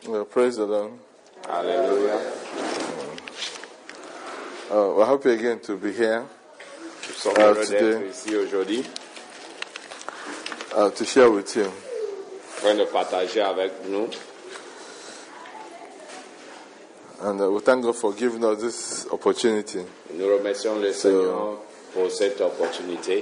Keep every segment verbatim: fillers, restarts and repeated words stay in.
Well, praise the Lord. Hallelujah. Uh, we're happy again to be here Nous sommes uh, heureux d'être today ici aujourd'hui, uh, to share with you. afin de partager avec nous. And uh, we thank God for giving us this opportunity. Nous remercions le Seigneur pour cette opportunité.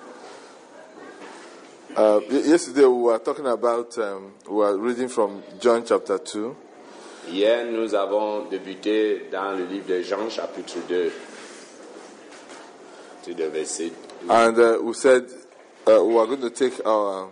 Uh, y- yesterday we were talking about, um, we were reading from John chapter two. Hier, nous avons débuté dans le livre de Jean, chapitre deux, c'est le verset douze. And uh, we said uh, we are going to take our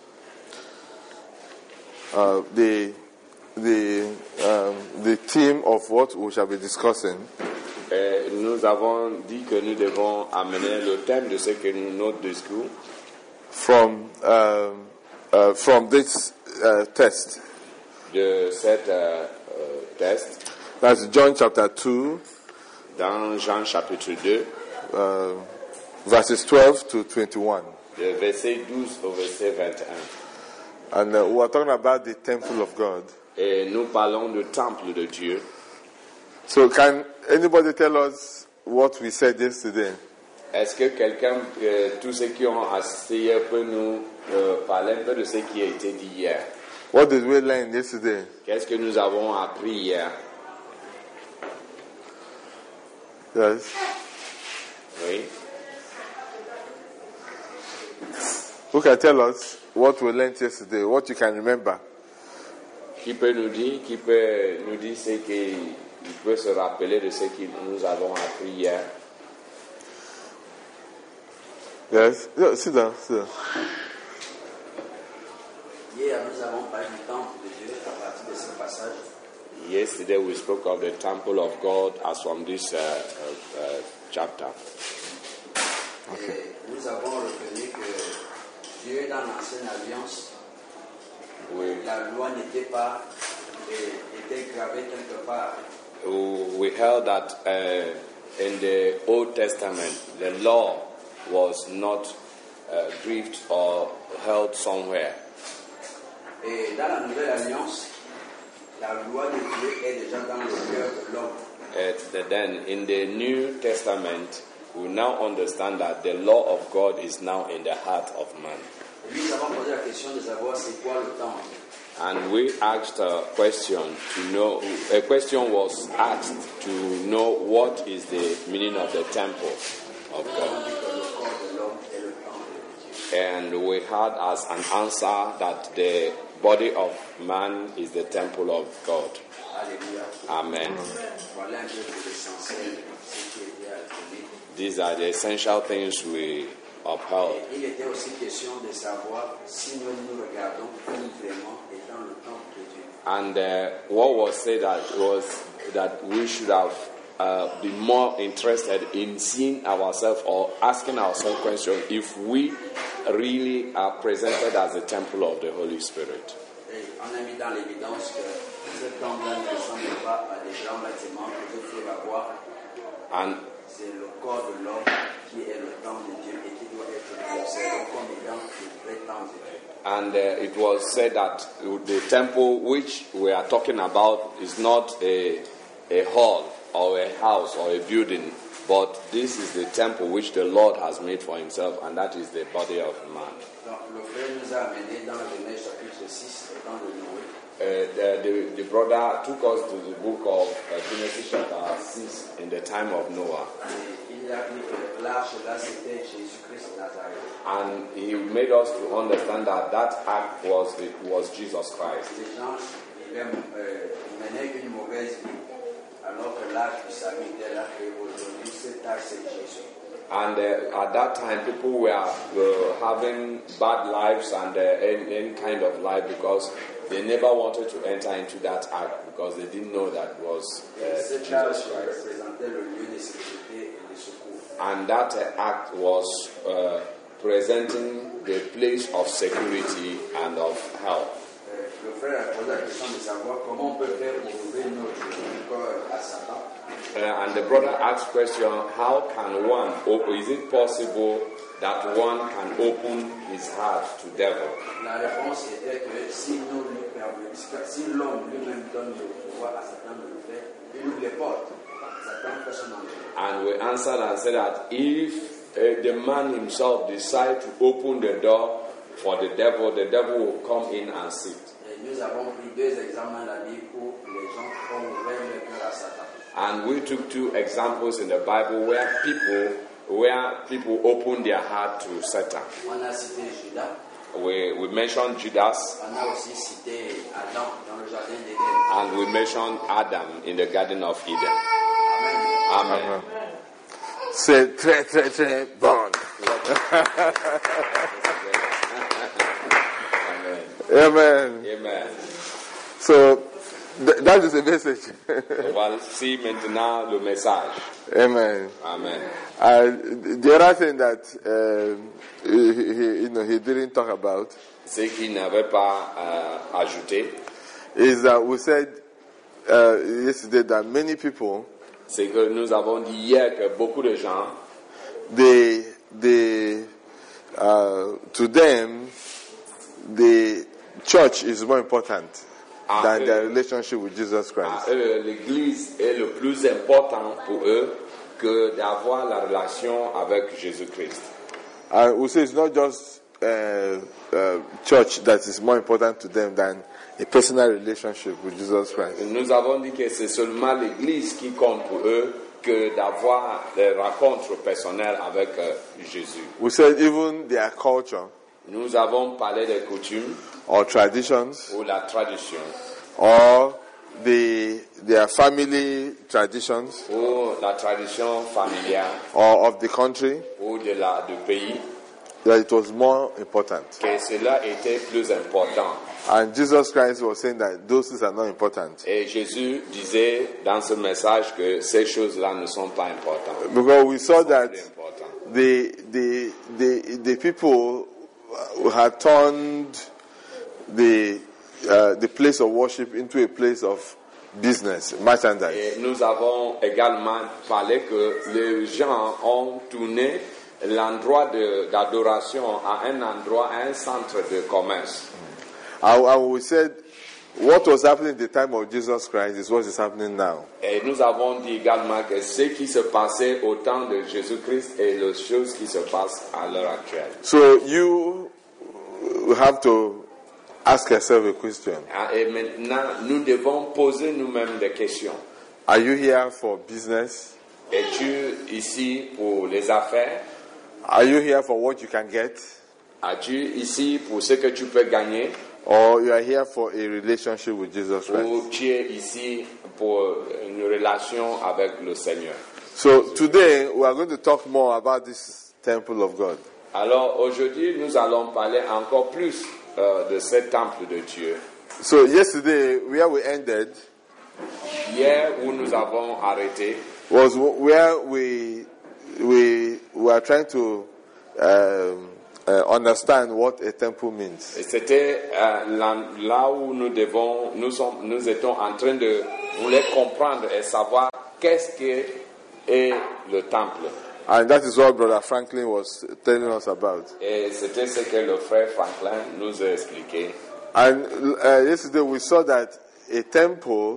uh, the the um, the theme of what we shall be discussing Et nous avons dit que nous devons amener le thème de ce que nous, notre discours, from um, uh, from this uh, text. de cet euh, euh, test, That's John chapter two, dans Jean, chapitre deux, uh, verses twelve to twenty-one. de verset douze au verset vingt et un. And uh, we are talking about the temple of God. Et nous parlons du temple de Dieu. So, can anybody tell us what we said yesterday? Est-ce que quelqu'un, euh, tous ceux qui ont assisté hier, peut nous euh, parler un peu de ce qui a été dit hier? What did we learn yesterday? Qu'est-ce que nous avons appris hier? Yes. Oui. Who can tell us what we learned yesterday? What you can remember? Qui peut nous dire, qui peut nous dire ce qu'il il peut se rappeler de ce que nous avons appris hier? Yes. Yeah, sit down. Sit down. Hier, nous avons parlé du temple de Dieu à partir de ce passage. Yesterday we spoke of the temple of God as from this uh, uh, uh, chapter. Et nous avons retenu que Dieu, dans l'ancienne alliance, We, la loi n'était pas, et, était gravée quelque part. we held that uh, in the Old Testament the law was not uh, grieved or held somewhere. Et dans la nouvelle alliance, la loi de Dieu est déjà dans le cœur de l'homme. And then in the New Testament, we now understand that the law of God is now in the heart of man. Et nous avons posé la question de savoir c'est quoi le temple. And we asked a question to know, a question was asked to know what is the meaning of the temple of On God. dit que le corps de l'homme est le temple de Dieu. And we had as an answer that the body of man is the temple of God. Alléluia. Amen. Voilà un peu pour l'essentiel, ce qui était à donner. These are the essential things we upheld. Et il était aussi question de savoir si nous nous regardons comme vraiment étant le temple de Dieu. And uh, what was said that was that we should have uh, been more interested in seeing ourselves or asking ourselves questions if we really are presented as the temple of the Holy Spirit. Et on a mis dans l'évidence que ce temple-là ne ressemble pas à des grands bâtiments que vous pouvez avoir. And C'est le corps de l'homme qui est le temple de Dieu et qui doit être observé comme étant le vrai temple de Dieu. And uh, it was said that the temple which we are talking about is not a, a hall or a house or a building, but this is the temple which the Lord has made for himself, and that is the body of man. Donc le frère nous a amené dans Genèse chapitre six, le temps de Noé. Uh, the, the, the brother took us to the book of uh, Genesis chapter six in the time of Noah. Et il a dit que l'arche là c'était Jésus-Christ de Nazareth. And he made us to understand that that act was, it was Jesus Christ. Ces gens vivaient, euh, menaient une mauvaise vie alors que l'arche du salut était là et aujourd'hui cet arche c'est Jésus. And uh, at that time, people were uh, having bad lives and uh, any, any kind of life because they never wanted to enter into that act because they didn't know that was uh, Cet Jesus arche Christ. représentait le lieu de sécurité et de secours. And that uh, act was uh, presenting the place of security and of help. Euh, le frère a posé la question de savoir comment on peut faire pour ouvrir notre corps à Satan. Uh, and the brother asked question, how can one open, is it possible that one can open his heart to devil? La réponse était que si nous lui permettons, si l'homme lui-même donne le pouvoir à Satan de le faire, il ouvre les portes. Satan fait son entrée. And we answered and said that if uh, the man himself decides to open the door for the devil, the devil will come in and sit. Et nous avons pris deux exemples dans la Bible où les gens ont ouvert le cœur à Satan. And we took two examples in the Bible where people where people opened their heart to Satan. On a cité Judas. We, we mentioned Judas, On a aussi cité Adam dans le jardin d'Éden. and we mentioned Adam in the Garden of Eden. Amen. Amen. C'est très, très, très bon. Amen. Amen. Amen. So, th- that is the message. Voici maintenant le message. Amen. Amen. Uh, the other thing that um, he, he, you know, he didn't talk about Ce qu'il n'avait pas euh, ajouté, is that we said uh, yesterday that many people, c'est que nous avons dit hier que beaucoup de gens, they, they, uh, to them, the church is more important Ah, than euh, their relationship with Jesus à Christ. eux, l'Église est le plus important pour eux que d'avoir la relation avec Jésus-Christ. And we say it's not just uh, uh, church that is more important to them than a personal relationship with Jesus Christ. Nous avons dit que c'est seulement l'Église qui compte pour eux que d'avoir des rencontres personnelles avec euh, Jésus. We said even their culture Nous avons parlé des coutumes or traditions ou la tradition or the their family traditions ou la tradition familiale or of the country, ou de la, du pays, that it was more important. que cela était plus important. And Jesus Christ was saying that those things are not important. Et Jésus disait dans ce message que ces choses-là ne sont pas importantes. Because we saw that Plus importantes. the the the the people who had turned the uh, the place of worship into a place of business, merchandise. Et nous avons également parlé que les gens ont tourné l'endroit de- d'adoration à un endroit, à un centre de commerce. And, and we said what was happening at the time of Jesus Christ is what is happening now. Et nous avons dit également que ce qui se passait au temps de Jésus-Christ est les choses qui se passent à l'heure actuelle. So you have to ask yourself a question. Ah, Et maintenant, nous devons poser nous-mêmes des questions. Are you here for business? Es-tu ici pour les affaires? Are you here for what you can get? Es-tu ici pour ce que tu peux gagner? Or you are here for a relationship with Jesus Christ? Ou tu es ici pour une relation avec le Seigneur? So today we are going to talk more about this temple of God. Alors aujourd'hui, nous allons parler encore plus euh, de ce temple de Dieu. So yesterday where we ended Hier, où nous avons arrêté, was where we we were trying to um, uh, understand what a temple means. c'était euh, là, là où nous devons, nous, sommes, nous étions en train de vouloir comprendre et savoir qu'est-ce que est le temple. And that is what Brother Franklin was telling us about. Et c'était ce que le frère Franklin nous a expliqué. And uh, yesterday we saw that a temple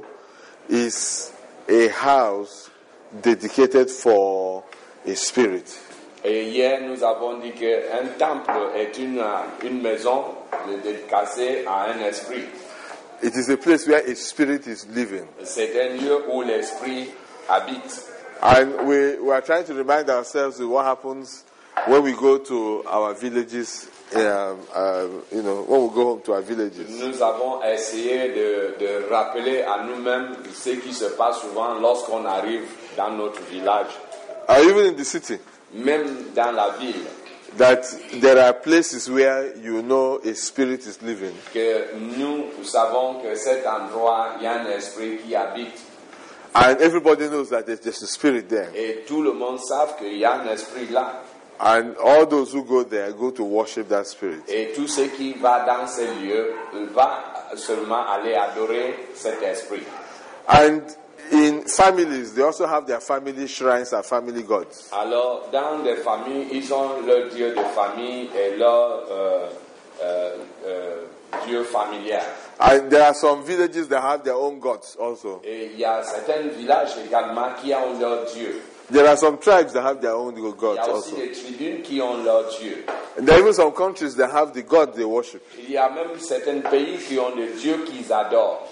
is a house dedicated for a spirit. Et hier, nous avons dit qu'un temple est une, une maison dédicacée à un esprit. It is a place where a spirit is living. C'est un lieu où l'esprit habite. And we, we are trying to remind ourselves of what happens when we go to our villages, um, um, you know, when we go home to our villages. Nous avons essayé de, de rappeler à nous-mêmes ce qui se passe souvent lorsqu'on arrive dans notre village, Or even in the city, même dans la ville, that there are places where you know a spirit is living. que nous savons que cet endroit, il y a un esprit qui habite. And everybody knows that there's just a spirit there. Et tout le monde sait qu'il y a un esprit là. And all those who go there go to worship that spirit. Et tout ce qui va dans ces lieux va seulement aller adorer cet esprit. And in families, they also have their family shrines and family gods. Alors, dans des familles, ils ont leur Dieu de famille et leur euh, euh, euh, Dieu familial. And And there are some villages that have their own gods also. Et il y a certains villages également qui ont leur Dieu. There are some tribes that have their own Il gods y a aussi also. des tribus qui ont leur Dieu. And there are even some countries that have the god they worship. Il y a même certains pays qui ont des dieux qu'ils adorent.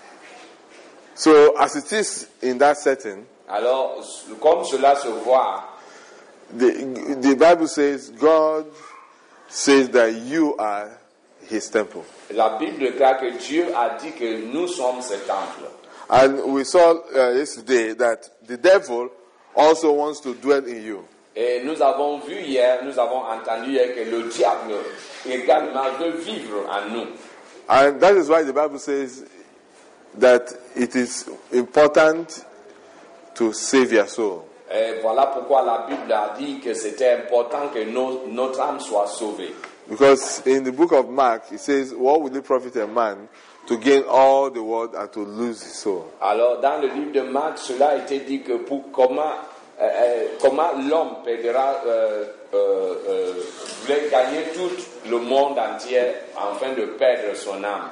So as it is in that setting, Alors, comme cela se voit, the, the Bible says God says that you are his temple. la Bible déclare que Dieu a dit que nous sommes ce temple. And we saw uh, yesterday that the devil also wants to dwell in you. Et nous avons vu hier, nous avons entendu hier que le diable également veut vivre en nous. And that is why the Bible says that it is important to save your soul. Et voilà pourquoi la Bible a dit que c'était important que nos- notre âme soit sauvée. Because in the book of Mark, it says, what will it profit a man to gain all the world and to lose his soul? Alors, dans le livre de Marc, cela a été dit que pour comment, euh, euh, comment l'homme perdra, euh, euh, euh, voulait gagner tout le monde entier afin de perdre son âme.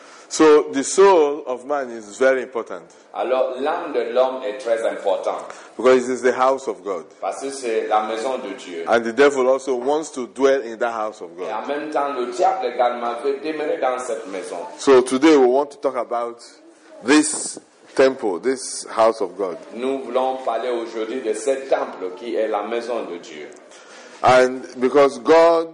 So the soul of man is very important Alors, l'âme de l'homme est très importante because it is the house of God. parce que c'est la maison de Dieu. And the devil also wants to dwell in that house of Et en God. même temps, le diable également veut demeurer dans cette maison. So today we want to talk about this temple, this house of God. Nous voulons parler aujourd'hui de ce temple qui est la maison de Dieu. And because God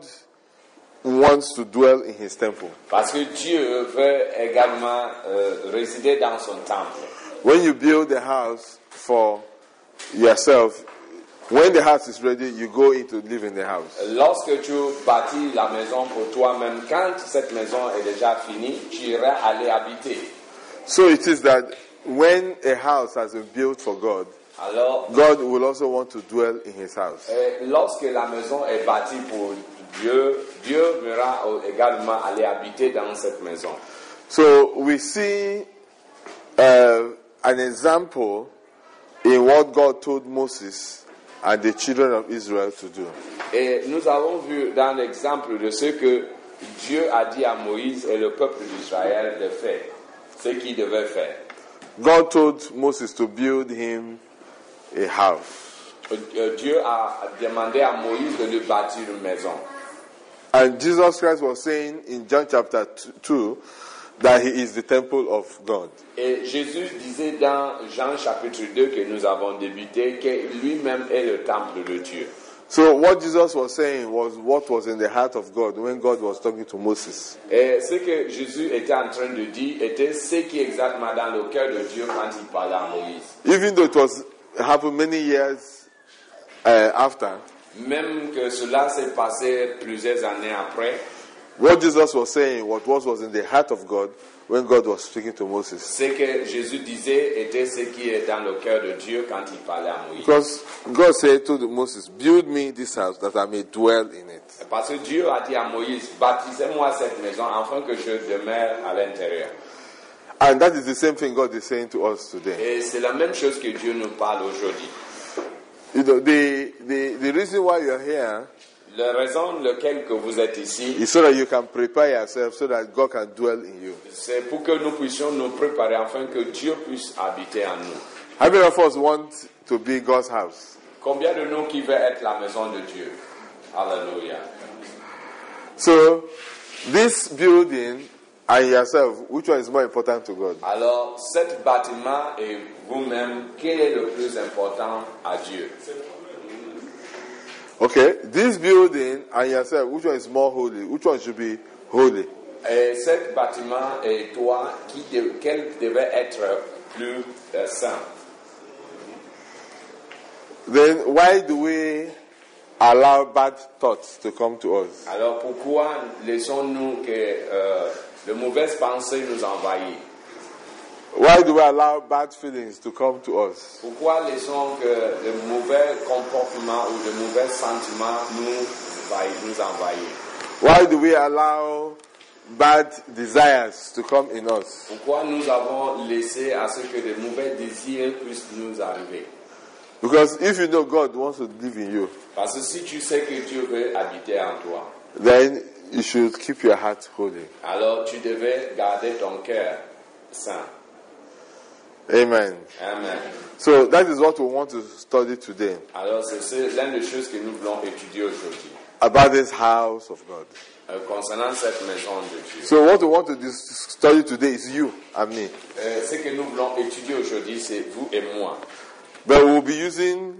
wants to dwell in his temple. Parce que Dieu veut également euh, résider dans son temple. When you build a house for yourself, when the house is ready, you go in to live in the house. Lorsque tu bâtis la maison pour toi-même, quand cette maison est déjà finie, tu iras aller habiter. So it is that when a house has been built for God, Alors, God will also want to dwell in his house. euh, lorsque la maison est bâtie pour Dieu, Dieu verra également aller habiter dans cette maison. So we see uh, an example in what God told Moses and the children of Israel to do. Et nous avons vu dans l'exemple de ce que Dieu a dit à Moïse et le peuple d'Israël de faire, ce qu'ils devaient faire. God told Moses to build him a house. Euh, Dieu a demandé à Moïse de lui bâtir une maison. And Jesus Christ was saying in John chapter two that he is the temple of God. Et Jésus disait dans Jean chapitre deux que nous avons débuté que lui-même est le temple de Dieu. So what Jesus was saying was what was in the heart of God when God was talking to Moses. Et ce que Jésus était en train de dire était ce qui est exactement dans le cœur de Dieu quand il parlait à Moïse. Even though it was happened many years uh, after, Même que cela s'est passé plusieurs années après, what Jesus was saying, what was, was in the heart of God when God was speaking to Moses. ce que Jésus disait était ce qui est dans le cœur de Dieu quand il parlait à Moïse. Because God said to Moses, build me this house that I may dwell in it. Parce que Dieu a dit à Moïse, bâtissez-moi cette maison afin que je demeure à l'intérieur. And that is the same thing God is saying to us today. Et c'est la même chose que Dieu nous parle aujourd'hui. You know, the, the, the reason why you're here La raison laquelle que vous êtes ici, is so that you can prepare yourself so that God can dwell in you. c'est pour que nous puissions nous préparer afin que Dieu puisse habiter en nous. How many of us want to be God's house? Combien de nous qui veulent être la maison de Dieu? Alléluia. So, this building and yourself, which one is more important to God? Alors, cet bâtiment et vous-même, quel est le plus important à Dieu? Okay, this building and yourself, which one is more holy? Which one should be holy? Et cet bâtiment et toi, qui de, quel devait être plus euh, saint? Then why do we allow bad thoughts to come to us? Alors, pourquoi laissons-nous que euh, de mauvaises pensées nous envahissent? Why do we allow bad feelings to come to us? Pourquoi laissons que de mauvais comportements ou de mauvais sentiments nous, envahissent- nous envahissent? Why do we allow bad desires to come in us? Pourquoi nous avons laissé à ce que de mauvais désirs puissent nous arriver? Because if you know God wants to live in you, Parce que si tu sais que Dieu veut habiter en toi, then you should keep your heart holy. Alors tu devais garder ton cœur saint. Amen. Amen. So that is what we want to study today. Alors c'est, c'est l'une des choses que nous voulons étudier aujourd'hui. About this house of God. Euh, concernant cette maison de Dieu. So what we want to dis- study today is you and me. Euh, ce que nous voulons étudier aujourd'hui, c'est vous et moi. But we will be using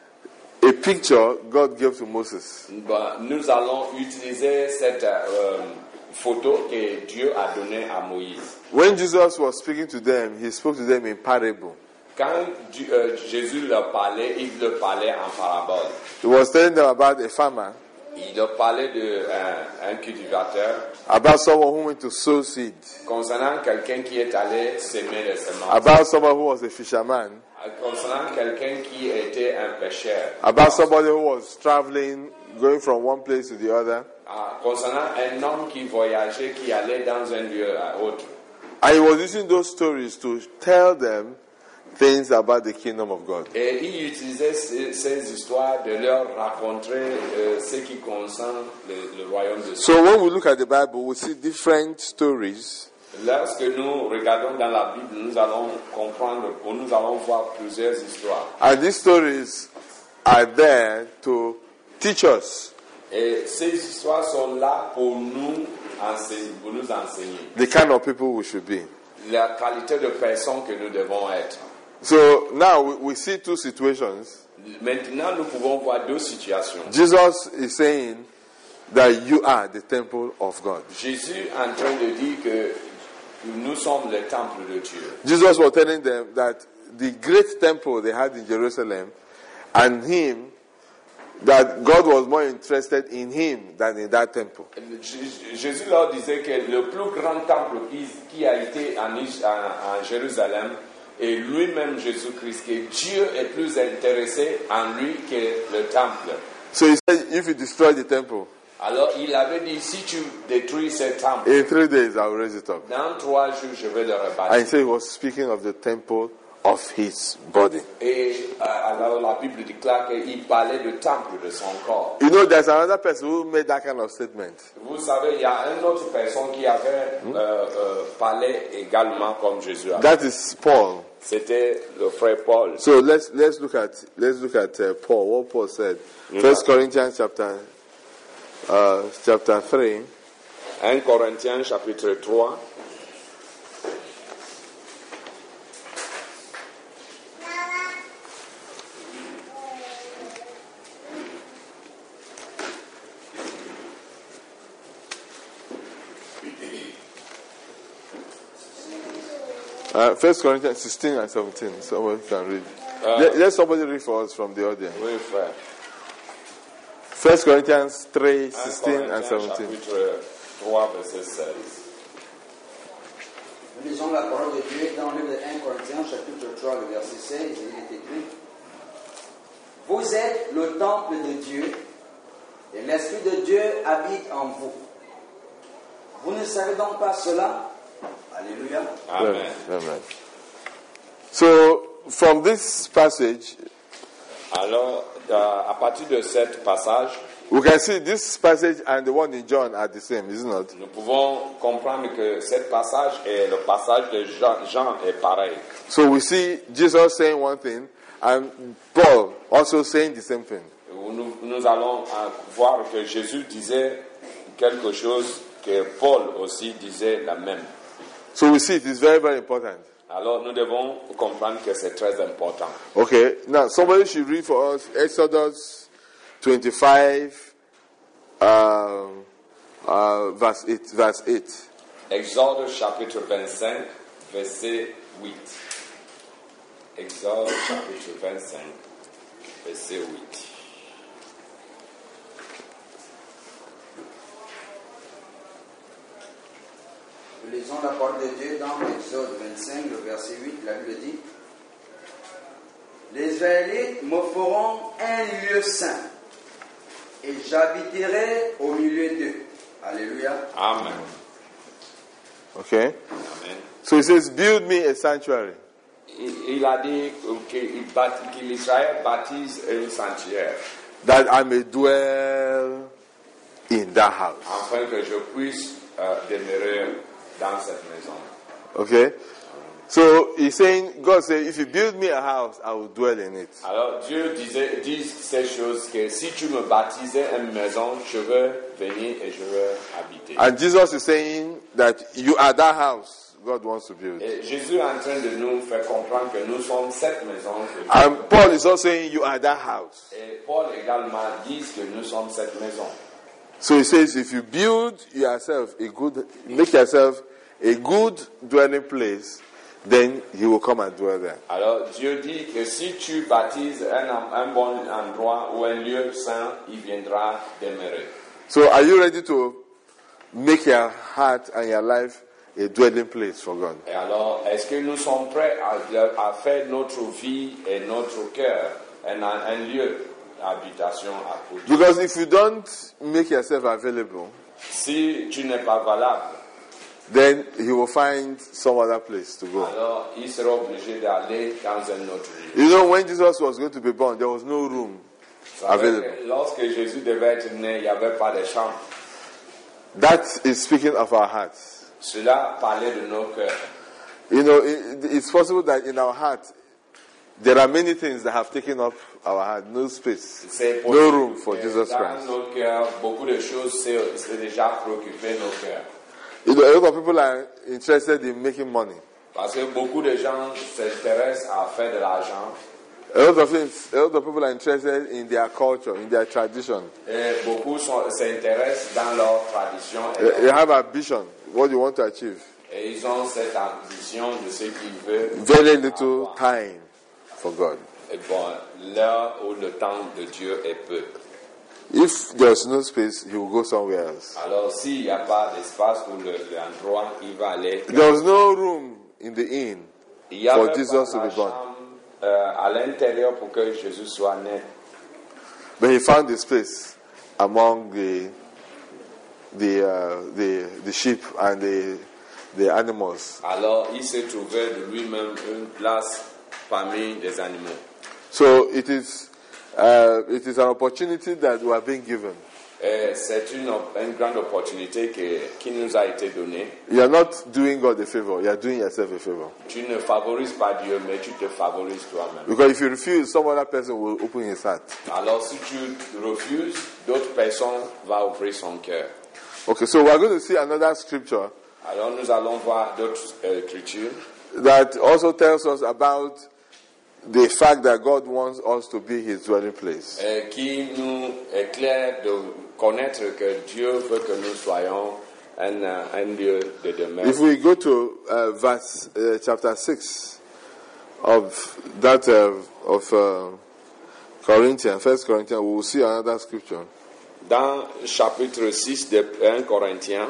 a picture God gave to Moses. Bah, nous allons utiliser cette euh, photo que Dieu a donnée à Moïse. When Jesus was speaking to them, he spoke to them in parable. Quand Dieu, euh, Jésus leur parlait, il leur parlait en parabole. He was telling them about a farmer, Il leur parlait d'un un cultivateur, about someone who went to sow seed, concernant quelqu'un qui est allé semer les semences, about someone who was a fisherman, concernant quelqu'un qui était un pêcheur, about somebody who was traveling, going from one place to the other. Ah, concernant un homme qui voyageait, qui allait dans un lieu à autre. And he was using those stories to tell them things about the kingdom of God. Et il utilisait ces, ces histoires de leur raconter euh, ce qui concerne le, le royaume de Dieu. So when we look at the Bible, we see different stories. Lorsque nous regardons dans la Bible, nous allons comprendre, ou nous allons voir plusieurs histoires. And these stories are there to teach us Et ces histoires sont là pour nous enseigner, pour nous enseigner the kind of people we should be. la qualité de personne que nous devons être. So now we, we see two situations. Maintenant, nous pouvons voir deux situations. Jesus is saying that you are the temple of God. Jésus est en train de dire que nous sommes le temple de Dieu. Jesus was telling them that the great temple they had in Jerusalem and him, that God was more interested in him than in that temple. Jésus leur disait que le plus grand temple qui, qui a été en, en, en Jérusalem est lui-même Jésus-Christ, que Dieu est plus intéressé en lui que le temple. So he said, if you destroy the temple, Alors il avait dit, si tu détruis ce temple, in three days I will raise it up. dans trois jours je vais le And he rebâtir. said he was speaking of the temple of his body. Et euh, alors la Bible déclare qu'il parlait du temple de son corps. You know, there's another person who made that kind of statement. Vous savez, il y a une autre personne qui avait euh, euh, parlé également comme Jésus. That is Paul. C'était le frère Paul. So let's let's look at let's look at uh, Paul. What Paul said. First Corinthians chapter uh, chapter three. un Corinthiens chapitre trois. Uh, First Corinthians sixteen and seventeen. Someone can read. Uh, let, let somebody read for us from the audience. Oui, frère. First Corinthians three, un sixteen and Corinthiens seventeen. chapitre trois, verset seize. Nous lisons la parole de Dieu dans le livre de un Corinthiens, chapitre trois, le verset seize, et il est écrit: Vous êtes le temple de Dieu, et l'Esprit de Dieu habite en vous. Vous ne savez donc pas cela? Alléluia. Amen. Amen. So from this passage, Alors, euh, à partir de ce passage, we can see this passage and the one in John are the same, isn't it? nous pouvons comprendre que ce passage et le passage de Jean, Jean est pareil. So we see Jesus saying one thing and Paul also saying the same thing. Nous, nous allons euh, voir que Jésus disait quelque chose que Paul aussi disait la même. So we see it is very, very important. Alors nous devons comprendre que c'est très important. Okay, now somebody should read for us Exodus twenty-five, uh, uh, verse eight. Verse eight. Exode chapitre vingt-cinq, verset huit. Exode chapitre vingt-cinq, verset huit. Nous lisons la parole de Dieu dans Exode vingt-cinq, le verset huit, la Bible dit: Les Israélites me feront un lieu saint, et j'habiterai au milieu d'eux. Alléluia. Amen. Okay. Amen. So it says, build me a sanctuary. Il, il a dit qu'il bâtit- qu'Israël baptise un sanctuaire That I may dwell in that house. afin que je puisse euh, demeurer dans cette maison. Okay? So he's saying, God said, if you build me a house, I will dwell in it. Alors Dieu disait, dit ces choses que si tu me baptisais une maison, je veux venir et je veux habiter. And Jesus is saying that you are that house God wants to build. Et Jésus est en train de nous faire comprendre que nous sommes cette maison. Que And Paul is also saying you are that house. Et Paul également dit que nous sommes cette maison. So he says if you build yourself a good, make yourself a good dwelling place, then he will come and dwell there. Alors Dieu dit que si tu baptises un, un bon endroit ou un lieu saint, il viendra demeurer. So are you ready to make your heart and your life a dwelling place for God? Et alors, est-ce que nous sommes prêts à, à faire notre vie et notre cœur un, un lieu d'habitation à pour Dieu? Because if you don't make yourself available, Si tu n'es pas valable, then he will find some other place to go. alors il sera obligé d'aller dans un autre lieu. You know, when Jesus was going to be born, there was no room Vous savez available. que lorsque Jésus devait être né, il n'y avait pas de chambre. That is speaking of our hearts. Cela parlait de nos cœurs. You know, it, it's possible that in our heart, there are many things that have taken up our heart. No space, C'est no possible room for que Jesus dans Christ. nos cœurs, beaucoup de choses c'est, c'est déjà préoccupé nos cœurs. You know, a lot of people are interested in making money. Parce que beaucoup de gens s'intéressent à faire de l'argent. A lot of things, a lot of people are interested in their culture, in their tradition. Et beaucoup sont- s'intéressent dans leur tradition et, They they have a vision, what you want to achieve. et ils ont cette ambition de ce qu'ils veulent. Very little time for God. Et bon, là où le temps de Dieu est peu. If there's no space, he will go somewhere else. Alors s'il n'y a pas d'espace pour le- l'endroit, il va aller. There was no room in the inn Il y for avait Jesus pas to la be born. chambre euh, à l'intérieur pour que Jésus soit né. But he found a space among the the uh, the the sheep and the the animals. Alors il s'est trouvé de lui-même une place parmi les animaux. So it is uh, it is an opportunity that we are being given. Et c'est une, op- une grande opportunité que- qui nous a été donnée. You are not doing God a favor, you are doing yourself a favor. Tu ne favorises pas Dieu, mais tu te favorises toi-même. Because if you refuse, some other person will open his heart. Alors si tu refuses, d'autres personnes vont ouvrir son cœur. Okay, so we are going to see another scripture Alors nous allons voir d'autres euh, écritures that also tells us about the fact that God wants us to be his dwelling place. euh, qui nous éclairent de connaître que Dieu veut que nous soyons un, euh, un lieu de demeure. If we go to uh, verse uh, chapter six of that uh, of uh, Corinthians, First Corinthians, we will see another scripture. Dans chapitre six de premier Corinthiens,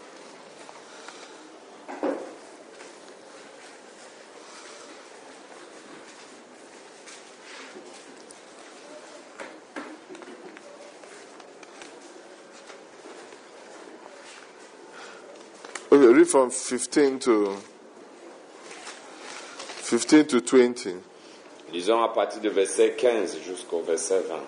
Okay, read from fifteen to fifteen to twenty. lisons à partir du verset quinze jusqu'au verset vingt.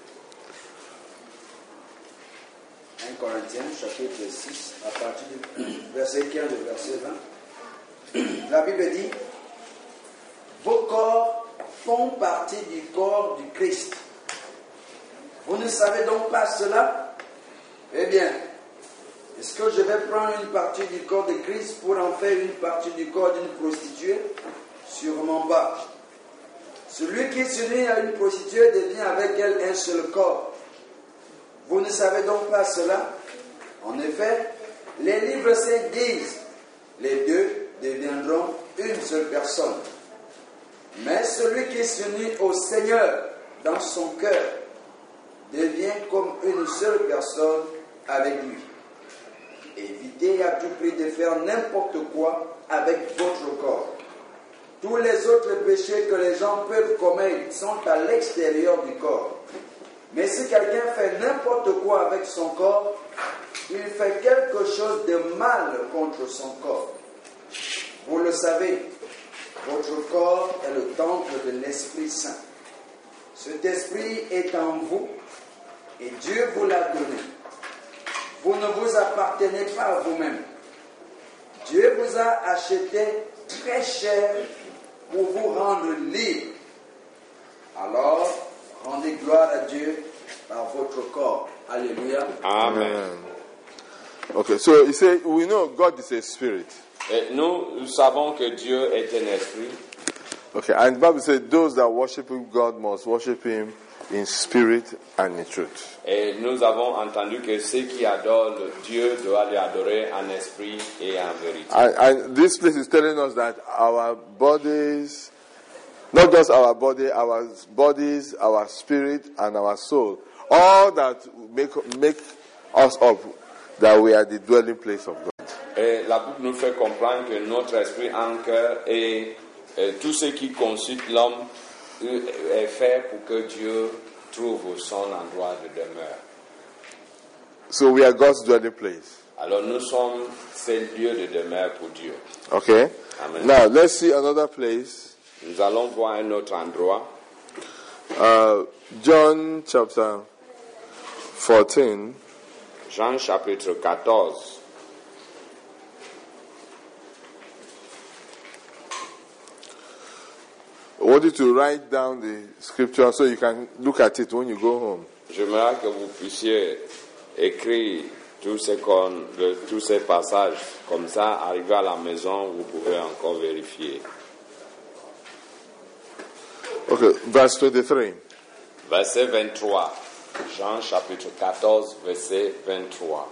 premier Corinthiens, chapitre six, à partir du verset quinze au verset vingt. La Bible dit: vos corps font partie du corps du Christ. Vous ne savez donc pas cela? Eh bien, est-ce que je vais prendre une partie du corps de Christ pour en faire une partie du corps d'une prostituée? Sûrement pas. Celui qui s'unit à une prostituée devient avec elle un seul corps. Vous ne savez donc pas cela? En effet, les livres saints disent: les deux deviendront une seule personne. Mais celui qui s'unit au Seigneur dans son cœur devient comme une seule personne avec lui. Évitez à tout prix de faire n'importe quoi avec votre corps. Tous les autres péchés que les gens peuvent commettre sont à l'extérieur du corps. Mais si quelqu'un fait n'importe quoi avec son corps, il fait quelque chose de mal contre son corps. Vous le savez, votre corps est le temple de l'Esprit Saint. Cet Esprit est en vous et Dieu vous l'a donné. vous ne vous appartenez pas à vous-même. Dieu vous a acheté très cher pour vous rendre libre. Alors, rendez gloire à Dieu par votre corps. Alléluia. Amen. Okay, so he said, we know God is a spirit. Et nous, nous savons que Dieu est un esprit. Okay, and the Bible said those that worship God must worship Him in spirit and in truth. Et nous avons entendu que ceux qui adorent le Dieu doivent l'adorer en esprit et en vérité. And, and this place is telling us that our bodies, not just our body, our bodies, our spirit, and our soul, all that make make us up, that we are the dwelling place of God. Et la Bible nous fait comprendre que notre esprit, en cœur et, et tout ce qui constitue l'homme est fait pour que Dieu trouve son endroit de demeure. So we are God's dwelling place. Alors nous sommes ces lieux de demeure pour Dieu. Okay? Amen. Now let's see another place. Nous allons voir un autre endroit. Uh, John chapter fourteen. Jean chapitre quatorze. I want you to write down the scripture so you can look at it when you go home. J'aimerais que vous puissiez écrire tous ces, con, le, tous ces passages. Comme ça, arrivé à la maison, vous pouvez encore vérifier. Okay, verse twenty-three. Verset vingt-trois. Jean chapitre quatorze, verset vingt-trois.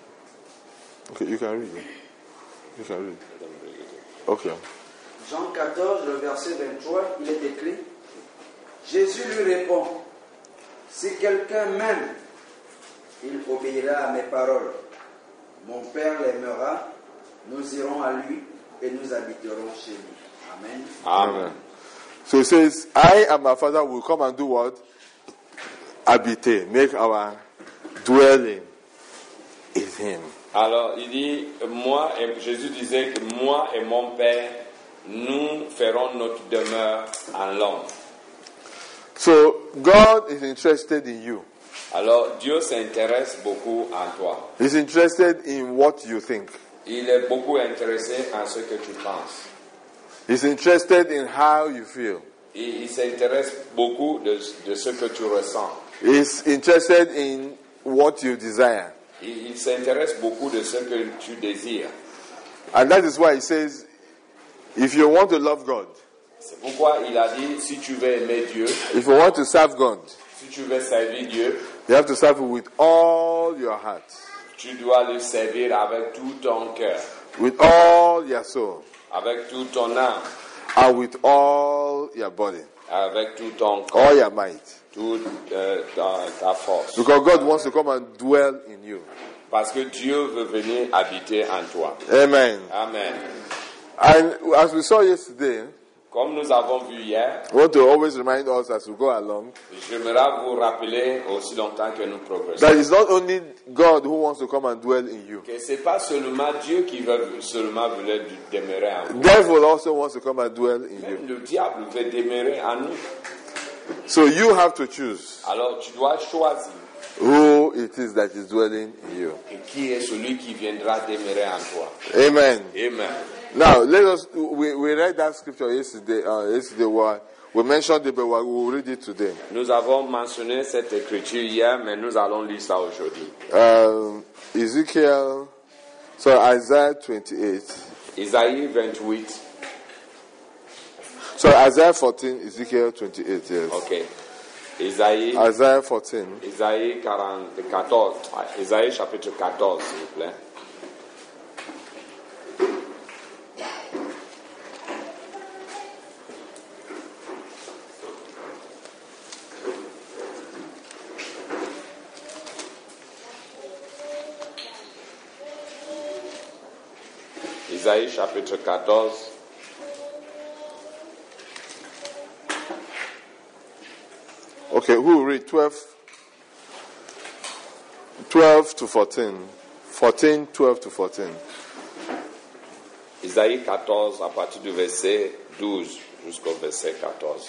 Okay, you can read it. You can read. Okay. Jean quatorze, le verset vingt-trois, il est écrit, Jésus lui répond, si quelqu'un m'aime, il obéira à mes paroles. Mon Père l'aimera, nous irons à lui et nous habiterons chez lui. Amen. Amen. So it says, I and my Father will come and do what? Habiter, make our dwelling in Him. Alors, il dit, moi, et Jésus disait que moi et mon Père, nous ferons notre demeure en l'homme. So God is interested in you. Alors, Dieu s'intéresse beaucoup en toi. He's interested in what you think. Il est beaucoup intéressé en ce que tu penses. He's interested in how you feel. Il, il s'intéresse beaucoup de, de ce que tu ressens. He's interested in what you desire. Il, il s'intéresse beaucoup de ce que tu désires. And that is why he says, if you want to love God, C'est pourquoi il a dit, si tu veux aimer Dieu, if you want to serve God, si tu veux servir Dieu, you have to serve Him with all your heart, tu dois le servir avec tout ton cœur, with all your soul, avec toute ton âme, and with all your body, avec tout ton corps, all your might. toute euh, ta, ta force. Because God wants to come and dwell in you. Parce que Dieu veut venir habiter en toi. Amen. Amen. And as we saw yesterday, Comme nous avons vu hier, I want to always remind us as we go along j'aimerais vous rappeler aussi longtemps que nous progressons. that it's not only God who wants to come and dwell in you. Que c'est pas seulement Dieu qui veut seulement vouloir demeurer en vous. Devil also wants to come and dwell in you. Même le diable veut demeurer en nous. So you have to choose Alors tu dois choisir who it is that is dwelling in you. et qui est celui qui viendra demeurer en toi. Amen. Amen. Now let us. We, we read that scripture yesterday. Uh, yesterday, where we mentioned it, but we will read it today. Nous avons mentionné cette écriture hier, mais nous allons lire ça aujourd'hui. Um, Ezekiel, so Isaiah twenty-eight. Isaïe vingt-huit. So Isaiah fourteen, Ezekiel twenty-eight. Yes. Ok. Isaïe, Isaiah fourteen. Isaïe quarante, quatorze. Isaïe chapitre quatorze, s'il vous plaît. Isaïe chapitre quatorze. Okay, who will read twelve? twelve to fourteen. fourteen, twelve to fourteen. Isaïe quatorze, à partir du verset douze jusqu'au verset quatorze.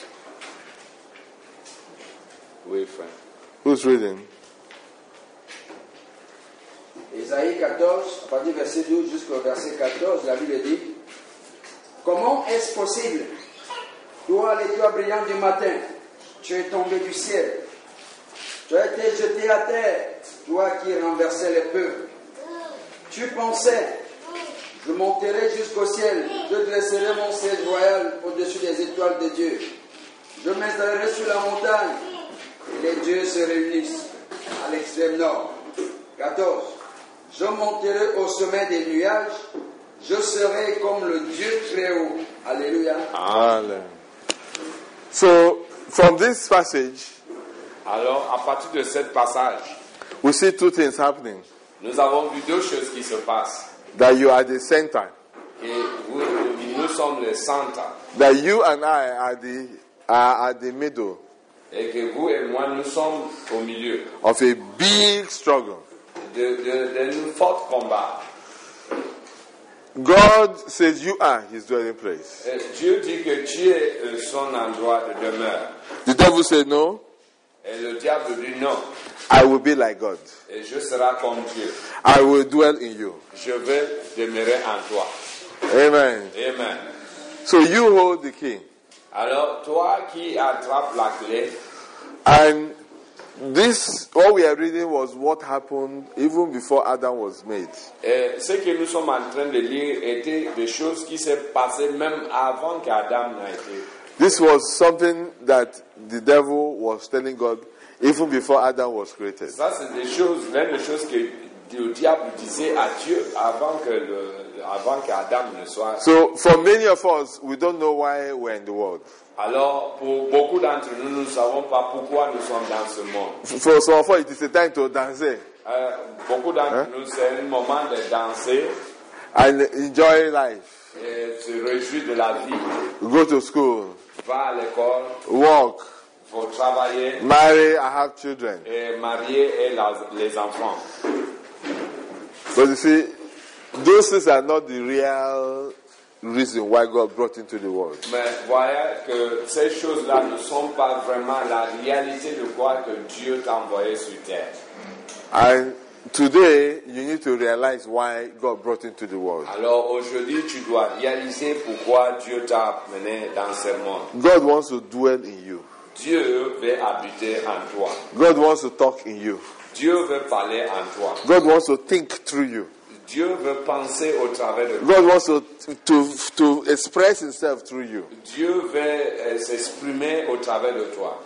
Oui, frère. Who's reading? Ésaïe quatorze, à partir du verset douze jusqu'au verset quatorze, la Bible dit: comment est-ce possible? Toi, l'étoile brillante du matin, tu es tombé du ciel. Tu as été jeté à terre, toi qui renversais les peuples. Tu pensais: je monterai jusqu'au ciel, je dresserai mon siège royal au-dessus des étoiles de Dieu. Je m'installerai sur la montagne, et les dieux se réunissent à l'extrême nord. quatorze. Je monterai au sommet des nuages, je serai comme le Dieu très haut. Alléluia. Amen. So, from this passage, Alors, à partir de ce passage, we see two things happening. nous avons vu deux choses qui se passent. That you are the center. Et vous, nous sommes le centre. That you and I are the, are at the middle Et que vous et moi, nous sommes au milieu of a big struggle. de, de, d'un fort combat. God says you are his dwelling place. Et Dieu dit que tu es euh, son endroit de demeure. The devil said no, Et le diable dit non. I will be like God. Et je serai comme Dieu. I will dwell in you. Je vais demeurer en toi. Amen. Amen. So you hold the key. Alors, toi qui attrapes la clé, And this, what we are reading was what happened even before Adam was made. et ce que nous sommes en train de lire était des choses qui s'est passées même avant qu'Adam n'a été. This was something that the devil was telling God even before Adam was created. Ça, c'est des choses, l'une des choses que le diable disait à Dieu avant que le, avant qu'Adam ne soit. So for many of us, we don't know why we're in the world. Alors, pour beaucoup d'entre nous, nous ne savons pas pourquoi nous sommes dans ce monde. For some of us, it is a time to dance Euh, beaucoup d'entre Hein? nous, c'est un moment de danser and enjoy life. et se réjouir de la vie. Go to school, Va à l'école, work, faut travailler marry, and have children. et marier et la- les enfants. But you see, those things are not the real reason why God brought into the world. Mais voyez que ces choses-là ne sont pas vraiment la réalité de quoi que Dieu t'a envoyé sur terre. And today, you need to realize why God brought into the world. Alors aujourd'hui, tu dois réaliser pourquoi Dieu t'a mené dans ce monde. God wants to dwell in you. Dieu veut habiter en toi. God wants to talk in you. Dieu veut parler en toi. God wants to think through you. Dieu veut penser au travers de toi. God wants to, to, to express himself through you. Dieu veut euh, s'exprimer au travers de toi.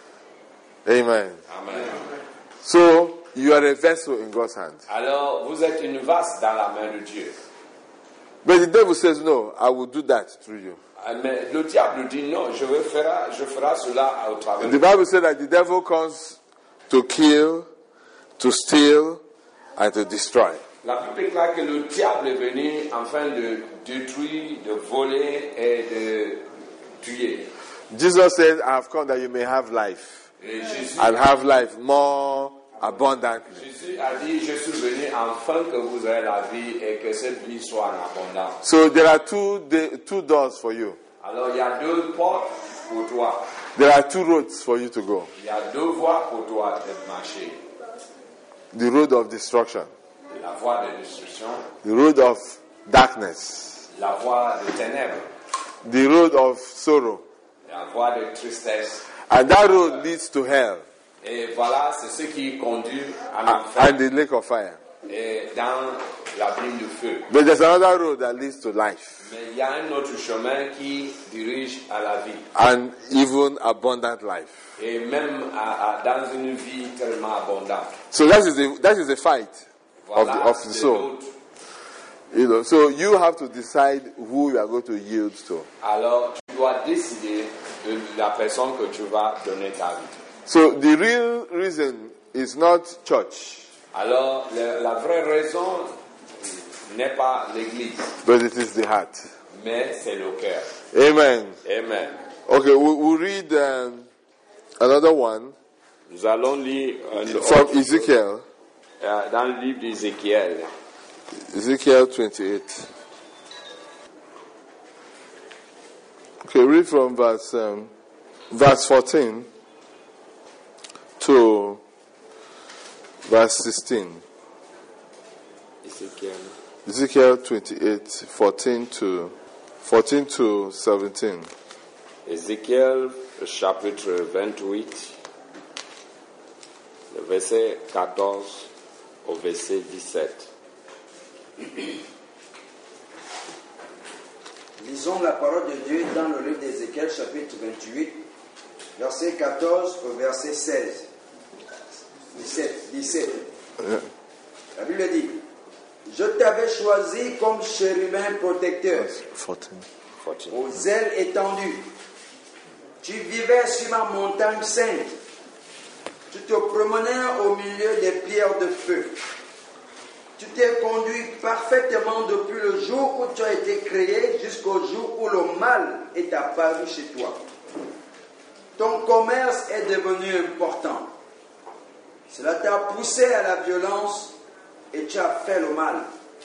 Amen. Amen. So, you are a vessel in God's hand. Alors, vous êtes une vase dans la main de Dieu. But the devil says, no, I will do that through you. Mais le diable dit non, je vais faire, je ferai cela au travers The de toi. Bible says that the devil comes to kill, to steal, and to destroy. La Bible déclare que le diable est venu afin de détruire, de voler et de tuer. Jesus said, I have come that you may have life, Et Jésus, and have life more abundantly. Jésus a dit, je suis venu afin que vous ayez la vie et que cette vie soit en abondance. So there are two, de- two doors for you. Alors il y a deux portes pour toi. There are two roads for you to go. Il y a deux voies pour toi de marcher. The road of destruction, La voie de destruction, the road of darkness, la voie de ténèbres, the road of sorrow. la voie de tristesse. And that road leads to hell Et voilà, c'est ce qui conduit à and l'enfer the lake of fire. et dans l'abîme du feu. But there's another road that leads to life Mais il y a un autre chemin qui dirige à la vie. and even abundant life. Et même à, à- dans une vie tellement abondante. So that is the, that is the fight of the, Voilà, of the c'est soul. l'autre. You know, so you have to decide who you are going to yield to. Alors, tu dois décider de la personne que tu vas donner ta vie. So the real reason is not church, Alors, le- la vraie raison n'est pas l'église, but it is the heart. mais c'est le cœur. Amen. Amen. Okay, we, we'll read um, another one Nous allons lire un from autre- Ezekiel, euh, dans le livre d'Ézéchiel. Ezekiel twenty-eight. Okay, read from verse um, verse fourteen to verse sixteen. Ézéchiel. Ezekiel twenty-eight, fourteen to fourteen to seventeen. Ézéchiel chapitre vingt-huit, le verset quatorze au verset dix-sept. Lisons la parole de Dieu dans le livre d'Ézéchiel, chapitre vingt-huit, verset quatorze au verset seize. dix-sept. dix-sept. Yeah. La Bible dit: Je t'avais choisi comme chérubin protecteur, fourteen. quatorze. aux ailes étendues. Tu vivais sur ma montagne sainte. Tu te promenais au milieu des pierres de feu. Tu t'es conduit parfaitement depuis le jour où tu as été créé jusqu'au jour où le mal est apparu chez toi. Ton commerce est devenu important. Cela t'a poussé à la violence et tu as fait le mal.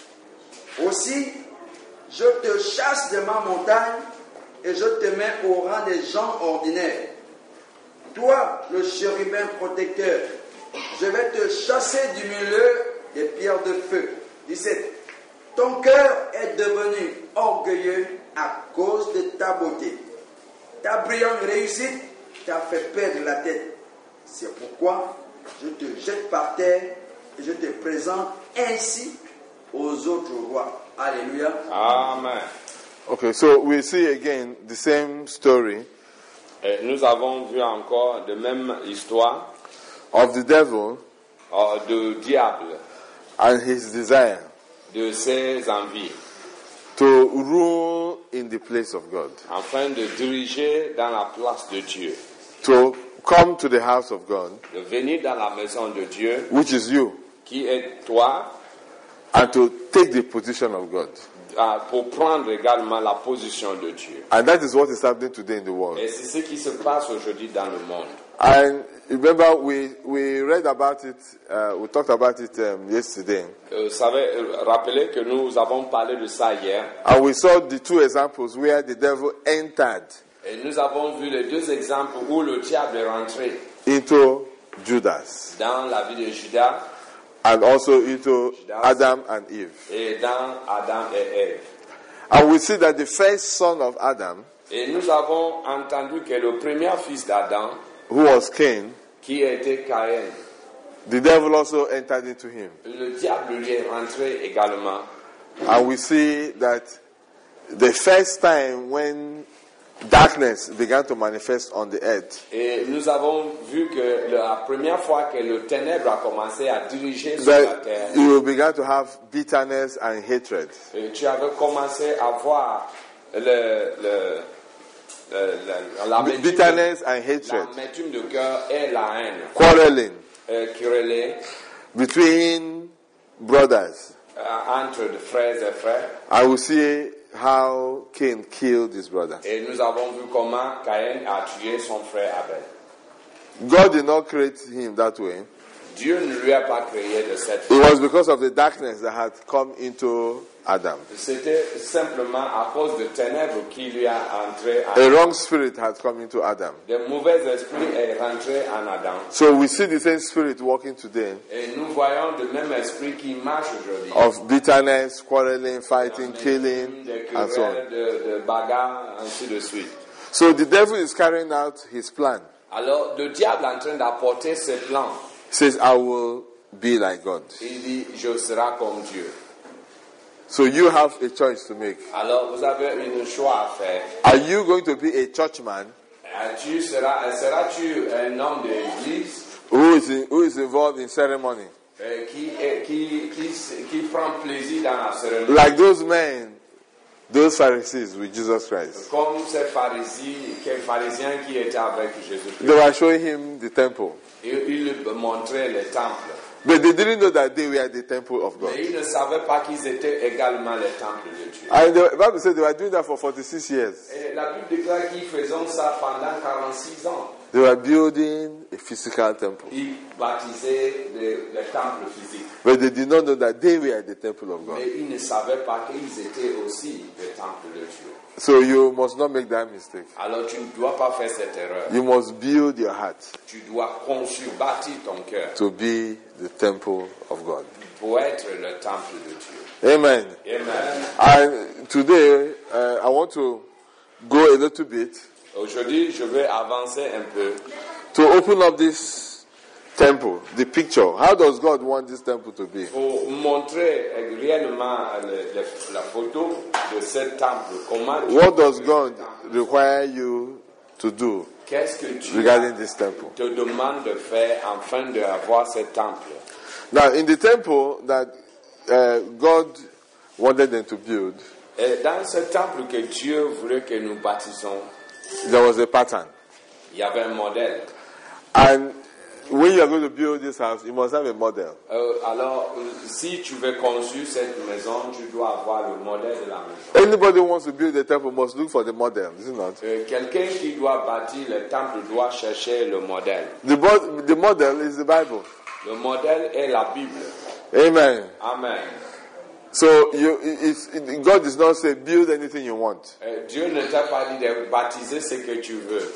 Aussi, je te chasse de ma montagne et je te mets au rang des gens ordinaires. Toi, le chérubin protecteur, je vais te chasser du milieu des pierres de feu. dix-sept. Ton cœur est devenu orgueilleux à cause de ta beauté. Ta brillante réussite t'a fait perdre la tête. C'est pourquoi je te jette par terre et je te présente ainsi aux autres rois. Alléluia. Amen. Okay, so we see again the same story Et nous avons vu encore la même histoire of the devil euh, de diable, and his desire de ses envies, to rule in the place of God, afin de diriger dans la place de Dieu, to come to the house of God, de venir dans la maison de Dieu, which is you, qui est toi, and to take the position of God. euh, pour prendre également la position de Dieu. And that is what is happening today in the world. Et c'est ce qui se passe aujourd'hui dans le monde. And remember, we, we read about it, uh, we talked about it um, yesterday. Euh, Vous savez, euh, rappelez que nous avons parlé de ça hier. And we saw the two examples where the devil entered Et nous avons vu les deux exemples où le diable est rentré into Judas dans la vie de Judas and also into Adam and Eve. et dans Adam et Ève. And we see that the first son of Adam, Et nous avons entendu que le premier fils d'Adam, who was Cain, qui était Caïn, the devil also entered into him. le diable lui est rentré également. And we see that the first time when darkness began to manifest on the earth, Et nous avons vu que la première fois que le ténèbre a commencé à diriger sur la that terre, you began to have bitterness and hatred. et tu avais commencé à voir le, le, le, le- la B- métume bitterness and de, hatred, la métume de cœur et la haine quarreling euh, qui relaie between brothers. euh, entre les frères et frères. I will see how Cain killed his brother. Et nous avons vu comment Caïn a tué son frère Abel. God did not create him that way. Dieu ne lui a pas créé de cette It façon. was because of the darkness that had come into Adam. C'était simplement à cause de ténèbres qui lui a entré en A wrong spirit had come into Adam. de mauvais esprits est rentré en Adam. So we see the same spirit working today Et nous voyons le même esprit qui marche aujourd'hui. of bitterness, quarreling, fighting, killing, Des and so on. querelles, de, de bagarres, ainsi de suite. So the devil is carrying out his plan. Alors, le diable est en train d'apporter ses plans. He says, I will be like God. Il dit, je serai comme Dieu. So you have a choice to make. Alors, vous avez un choix à faire. Are you going to be a churchman Euh, Tu seras, seras-tu un homme d'église who is, in, who is involved in ceremony? euh, qui, est- qui, qui, qui prend plaisir dans la cérémonie? Like those men, those Pharisees with Jesus Christ. Comme ces pharisiens, ces pharisiens qui étaient avec Jésus-Christ. They were showing him the temple. Et ils lui montraient les temples. But they didn't know that they were the temple of God. Mais ils ne savaient pas qu'ils étaient également les temples de Dieu. And the Bible said they were doing that for forty-six years. Et la Bible déclare qu'ils faisaient ça pendant quarante-six ans. They were building a physical temple. Ils baptisaient les, les temples physiques. But they did not know that they were the temple of God. Mais ils ne savaient pas qu'ils étaient aussi le temple de Dieu. So you must not make that mistake. Alors tu ne dois pas faire cette erreur. You must build your heart Tu dois conçu, bâtir ton cœur to be the temple of God. pour être le temple de Dieu. Amen. Amen. And today, uh, I want to go a little bit Aujourd'hui, je vais avancer un peu to open up this temple, the picture. How does God want this temple to be? pour montrer réellement le- le- la photo de ce temple. Comment Dieu What does veut God ce temple. require you to do Qu'est-ce que Dieu regarding this temple? te demande de faire afin d'avoir ce temple? Now, in the temple that uh, God wanted them to build, Et dans ce temple que Dieu voulait que nous bâtissons, there was a pattern. il y avait un modèle. And when you are going to build this house, you must have a model. Euh, alors, euh, si tu veux construire cette maison, tu dois avoir le modèle de la maison. Anybody who wants to build a temple must look for the model, is it not? Euh, Quelqu'un qui doit bâtir le temple doit chercher le modèle. The, bo- the model is the Bible. Le modèle est la Bible. Amen. Amen. So you, it's, it, God does not say build anything you want. Euh, Dieu ne t'a pas dit de baptiser ce que tu veux.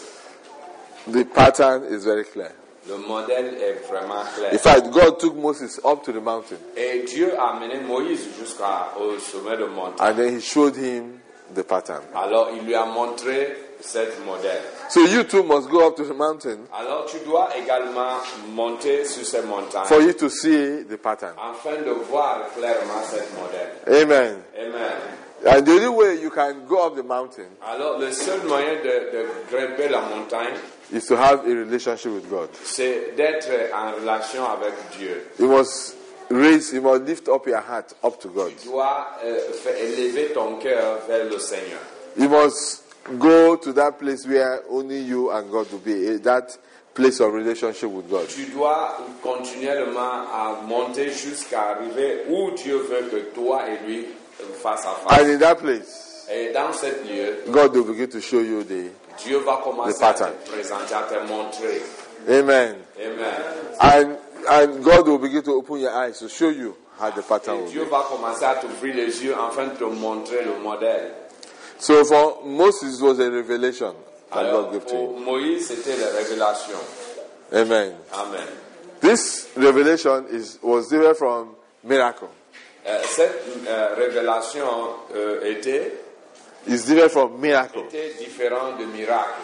The pattern is very clear. Le modèle est vraiment clair. In fact, God took Moses up to the mountain Et Dieu a amené Moïse jusqu'au sommet de montagne. and then he showed him the pattern. Alors il lui a montré cette modèle. So you too must go up to the mountain Alors tu dois également monter sur ces montagnes for you to see the pattern. afin de voir clairement cette modèle. Amen. Amen. And the only way you can go up the mountain Alors le seul moyen de, de grimper la montagne, is to have a relationship with God. c'est d'être en relation avec Dieu. You must raise, you must lift up your heart up to God. Tu dois euh, faire élever ton cœur vers le Seigneur. You must go to that place where only you and God will be, eh, that place of relationship with God. Tu dois continuellement à monter jusqu'à arriver où Dieu veut que toi et lui face à face. And in that place, Et dans ce lieu, God will begin to show you the Dieu va commencer The à pattern. te présenter, à te montrer. Amen. Amen. And and God will begin to open your eyes to show you how the pattern Et will Dieu be. va commencer à t'ouvrir les yeux afin de te montrer le modèle. So for Moses, it was a revelation that Alors, God gave to pour him. Moïse, c'était la révélation. Amen. Amen. This revelation is was different from miracle. Euh, cette euh, révélation euh, était, It's different from miracle. était différente de miracle.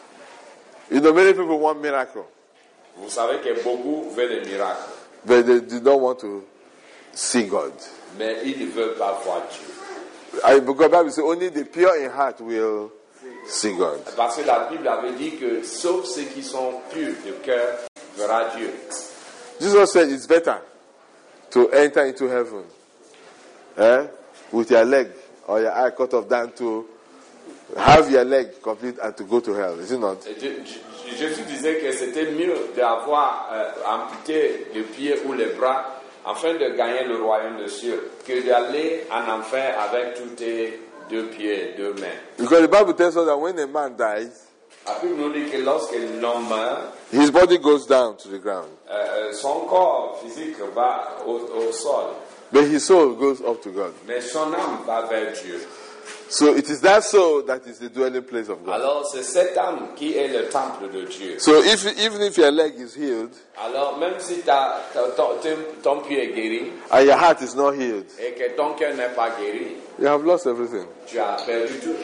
You know, many people want miracle, Vous savez que beaucoup veulent les miracles, but they do not want to see God. mais ils ne veulent pas voir Dieu. I, because Bible says only the pure in heart will see God. Parce que la Bible avait dit que sauf ceux qui sont purs de cœur verra Dieu. Jesus said it's better to enter into heaven eh, with your leg or your eye cut off than to have your leg complete and to go to hell. Is it not? Et Dieu- J- Jésus disait que c'était mieux d'avoir euh, amputé les pieds ou les bras afin de gagner le royaume des cieux que d'aller en enfer avec tous tes deux pieds, deux mains. Because the Bible tells us that when a man dies, La Bible nous dit que lorsque l'homme meurt, his body goes down to the ground, euh, son corps physique va au, au sol, but his soul goes up to God. mais son âme va vers Dieu. So it is that soul that is the dwelling place of God. Alors c'est cette âme qui est le temple de Dieu. So if even if your leg is healed Alors même si ta, ta- ton, ton pied est guéri and your heart is not healed, et que ton cœur n'est pas guéri, you have lost everything. tu as perdu tout.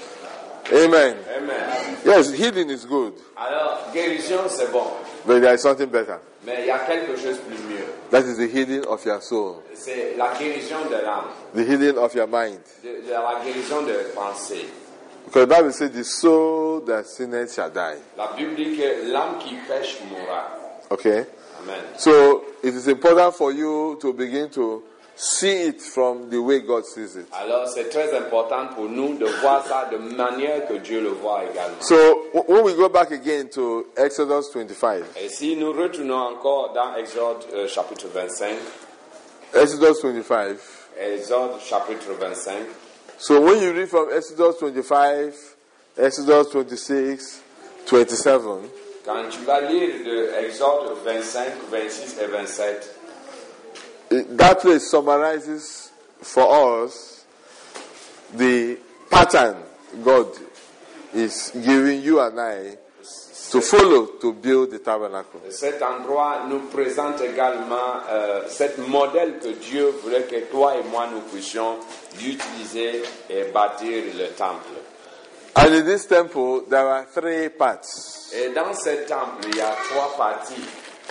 Amen. Amen. Yes, healing is good, Alors guérison c'est bon, but there is something better. mais il y a quelque chose de plus mieux. That is the healing of your soul, C'est la guérison de l'âme, the healing of your mind. de, de la guérison de pensée. Because the Bible says the soul that sinneth shall die. La Bible dit que l'âme qui pêche mourra. Okay? Amen. So it is important for you to begin to see it from the way God sees it. Alors c'est très important pour nous de voir ça de manière que Dieu le voit également. So w- when we go back again to Exodus twenty-five, Et si nous retournons encore dans Exode euh, chapitre vingt-cinq, Exodus twenty-five. Exode chapitre vingt-cinq, So when you read from Exodus twenty-five, Exodus twenty-six, twenty-seven, quand tu vas lire de Exode vingt-cinq, vingt-six et vingt-sept, it, that place summarizes for us the pattern God is giving you and I to follow to build the tabernacle. Cet endroit nous présente également euh, cet modèle que Dieu voulait que toi et moi nous puissions utiliser et bâtir le temple. And in this temple, there are three parts. Et dans ce temple, il y a trois parties.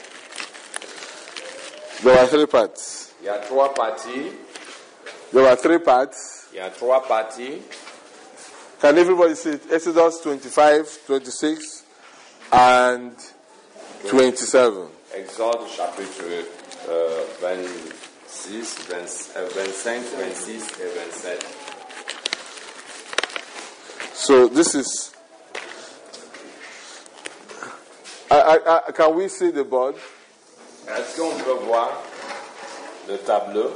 There are three parts. Il y a trois parties. There are three parts. Il y a trois parties. Can everybody see it? Exodus twenty-five, twenty-six, and twenty-seven. Exode chapitre euh, vingt-six, vingt, euh, vingt-cinq, vingt-six et vingt-sept. So this is. I, I, I, can we see the board? Est-ce qu'on peut voir le tableau?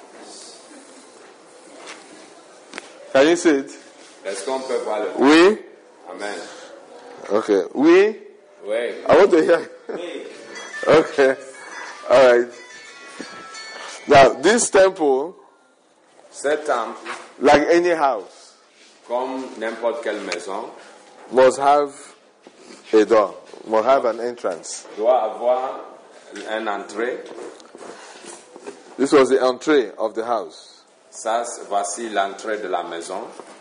Can you see it? Est-ce qu'on peut voir le tableau? Oui? Amen. Okay. Oui? Oui. I want to hear. Okay. All right. Now, this temple, Ce temple, like any house, comme n'importe quelle maison, must have a door, must have an entrance. doit avoir une entrée. This was the entrée of the house. Ça, voici l'entrée de la maison.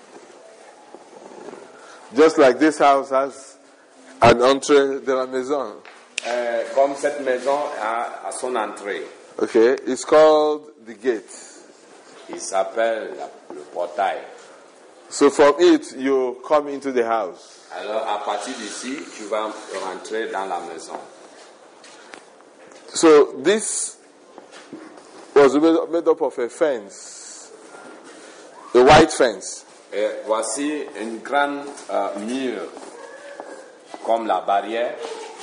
Just like this house has an entrée de la maison. Euh, comme cette maison a, a son entrée. Okay, it's called the gate. Il s'appelle la- le portail. So from it, you come into the house. Alors, à partir d'ici, tu vas rentrer dans la maison. So this was made made up of a fence, a white fence. Et voici une grande euh, mur, comme la barrière.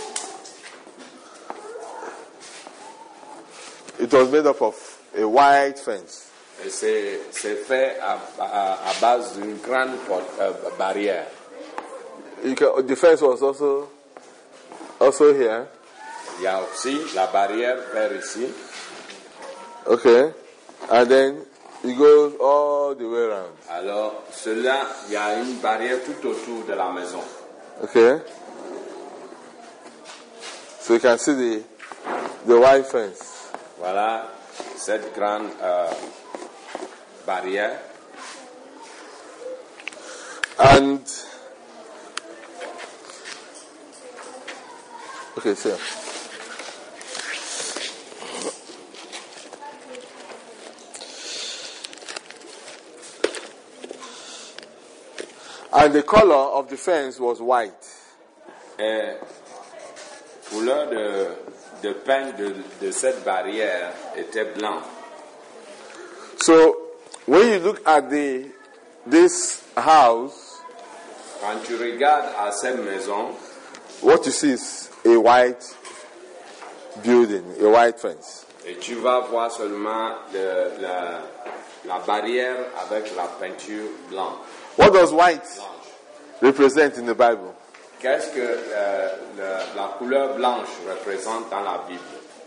It was made up of a white fence. Et c'est, c'est fait à, à, à base d'une grande porte, euh, barrière. You can, the fence was also also here. Il y a aussi la barrière vers ici. Okay, and then it goes all the way around. Alors, cela, il y a une barrière tout autour de la maison. Okay, so you can see the the white fence. Voilà cette grande euh, barrière. And okay, so and the color of the fence was white. Et couleur de, de peint de, de cette barrière était blanc. So when you look at the this house, Quand tu regardes à cette maison, what you see is a white building, a white fence. et tu vas voir seulement le- la, la barrière avec la peinture blanche. What does white blanche. represent in the Bible? Qu'est-ce que euh, le- la couleur blanche représente dans la Bible?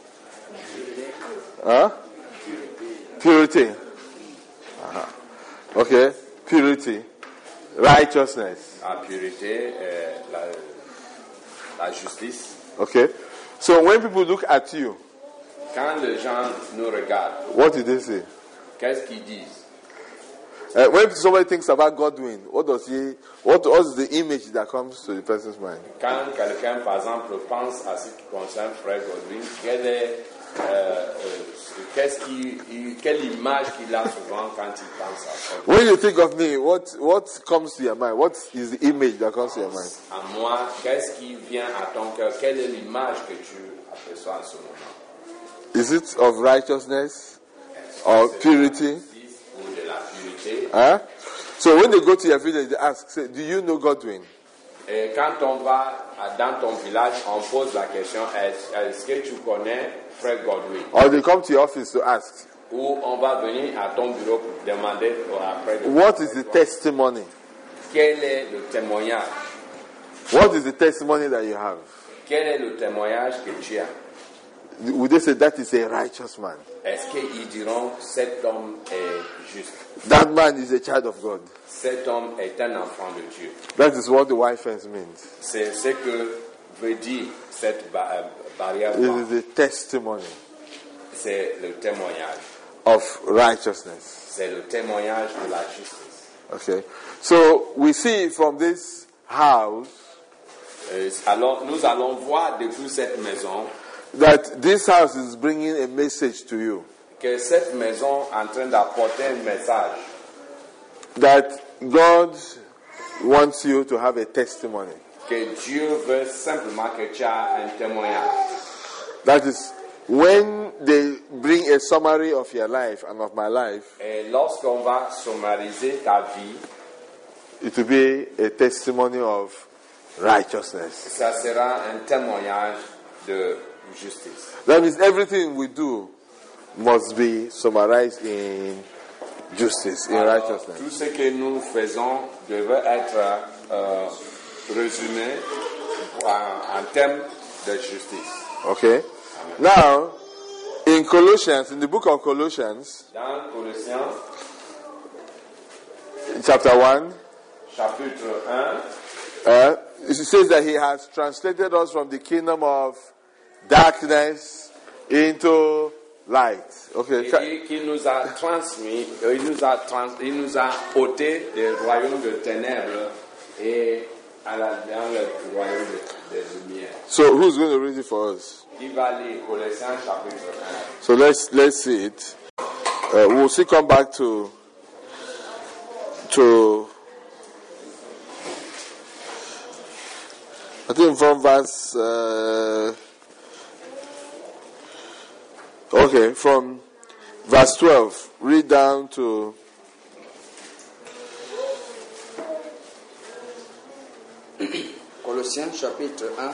Huh? Purity. Uh-huh. Okay, purity, righteousness. La pureté et la, la justice. Okay, so when people look at you, Quand les gens nous regardent, what did they say? qu'est-ce qu'ils disent? Uh, when somebody thinks about Godwin, what does he? What what is the image that comes to the person's mind? Quand quelqu'un, par exemple, pense à ce qui concerne Frère Godwin, quelle est, euh, euh, qu'est-ce qui, il- quelle image qu'il a souvent quand il pense à Frère Godwin? When you think of me, what what comes to your mind? What is the image that comes to your mind? À moi, qu'est-ce qui vient à ton cœur? Quelle est l'image que tu aperçois en ce moment? Is it of righteousness or purity? Ou de la pureté? Huh? So when they go to your village, they ask, say, "Do you know Godwin?" Et quand on va à- dans ton village, on pose la question, est-ce, est-ce que tu connais Frère Godwin? Or they come to your office to ask, Ou on va venir à ton bureau pour demander après de "What is the testimony? quel est le témoignage? What is the testimony that you have?" Quel est le témoignage que tu as? would they say that is a righteous man? Est-ce qu'ils diront cet homme est juste? That man is a child of God. Cet homme est un enfant de Dieu. That is what the white fence means. C'est ce que veut dire cette ba- barrière. It is a testimony C'est le témoignage. of righteousness. C'est le témoignage de la justice. Okay. So we see from this house Euh, alors, nous allons voir depuis cette maison that this house is bringing a message to you. que cette maison est en train d'apporter un message. That God wants you to have a testimony. Que Dieu veut simplement que tu aies un témoignage. That is, when they bring a summary of your life and of my life, Et lorsqu'on va summariser ta vie, it will be a testimony of righteousness. ça sera un témoignage de justice. That means everything we do must be summarized in justice, in Alors, righteousness. tout ce que nous faisons devait être euh, résumé en, en termes de justice. Okay? Now, in Colossians, in the book of Colossians, Dans Colossiens, chapter one, chapitre un, uh, it says that he has translated us from the kingdom of darkness into light. Okay. et qui nous a transmis, euh, il nous a, trans, il nous a ôté des royaumes de ténèbres et à la, dans le royaume de, de lumière. So who's going to read it for us? Qui va lire Colossiens chapitre un. So let's let's see it. Uh, we'll still come back to to I think from verse uh, okay, from verse twelve, read down to Colossiens chapitre un,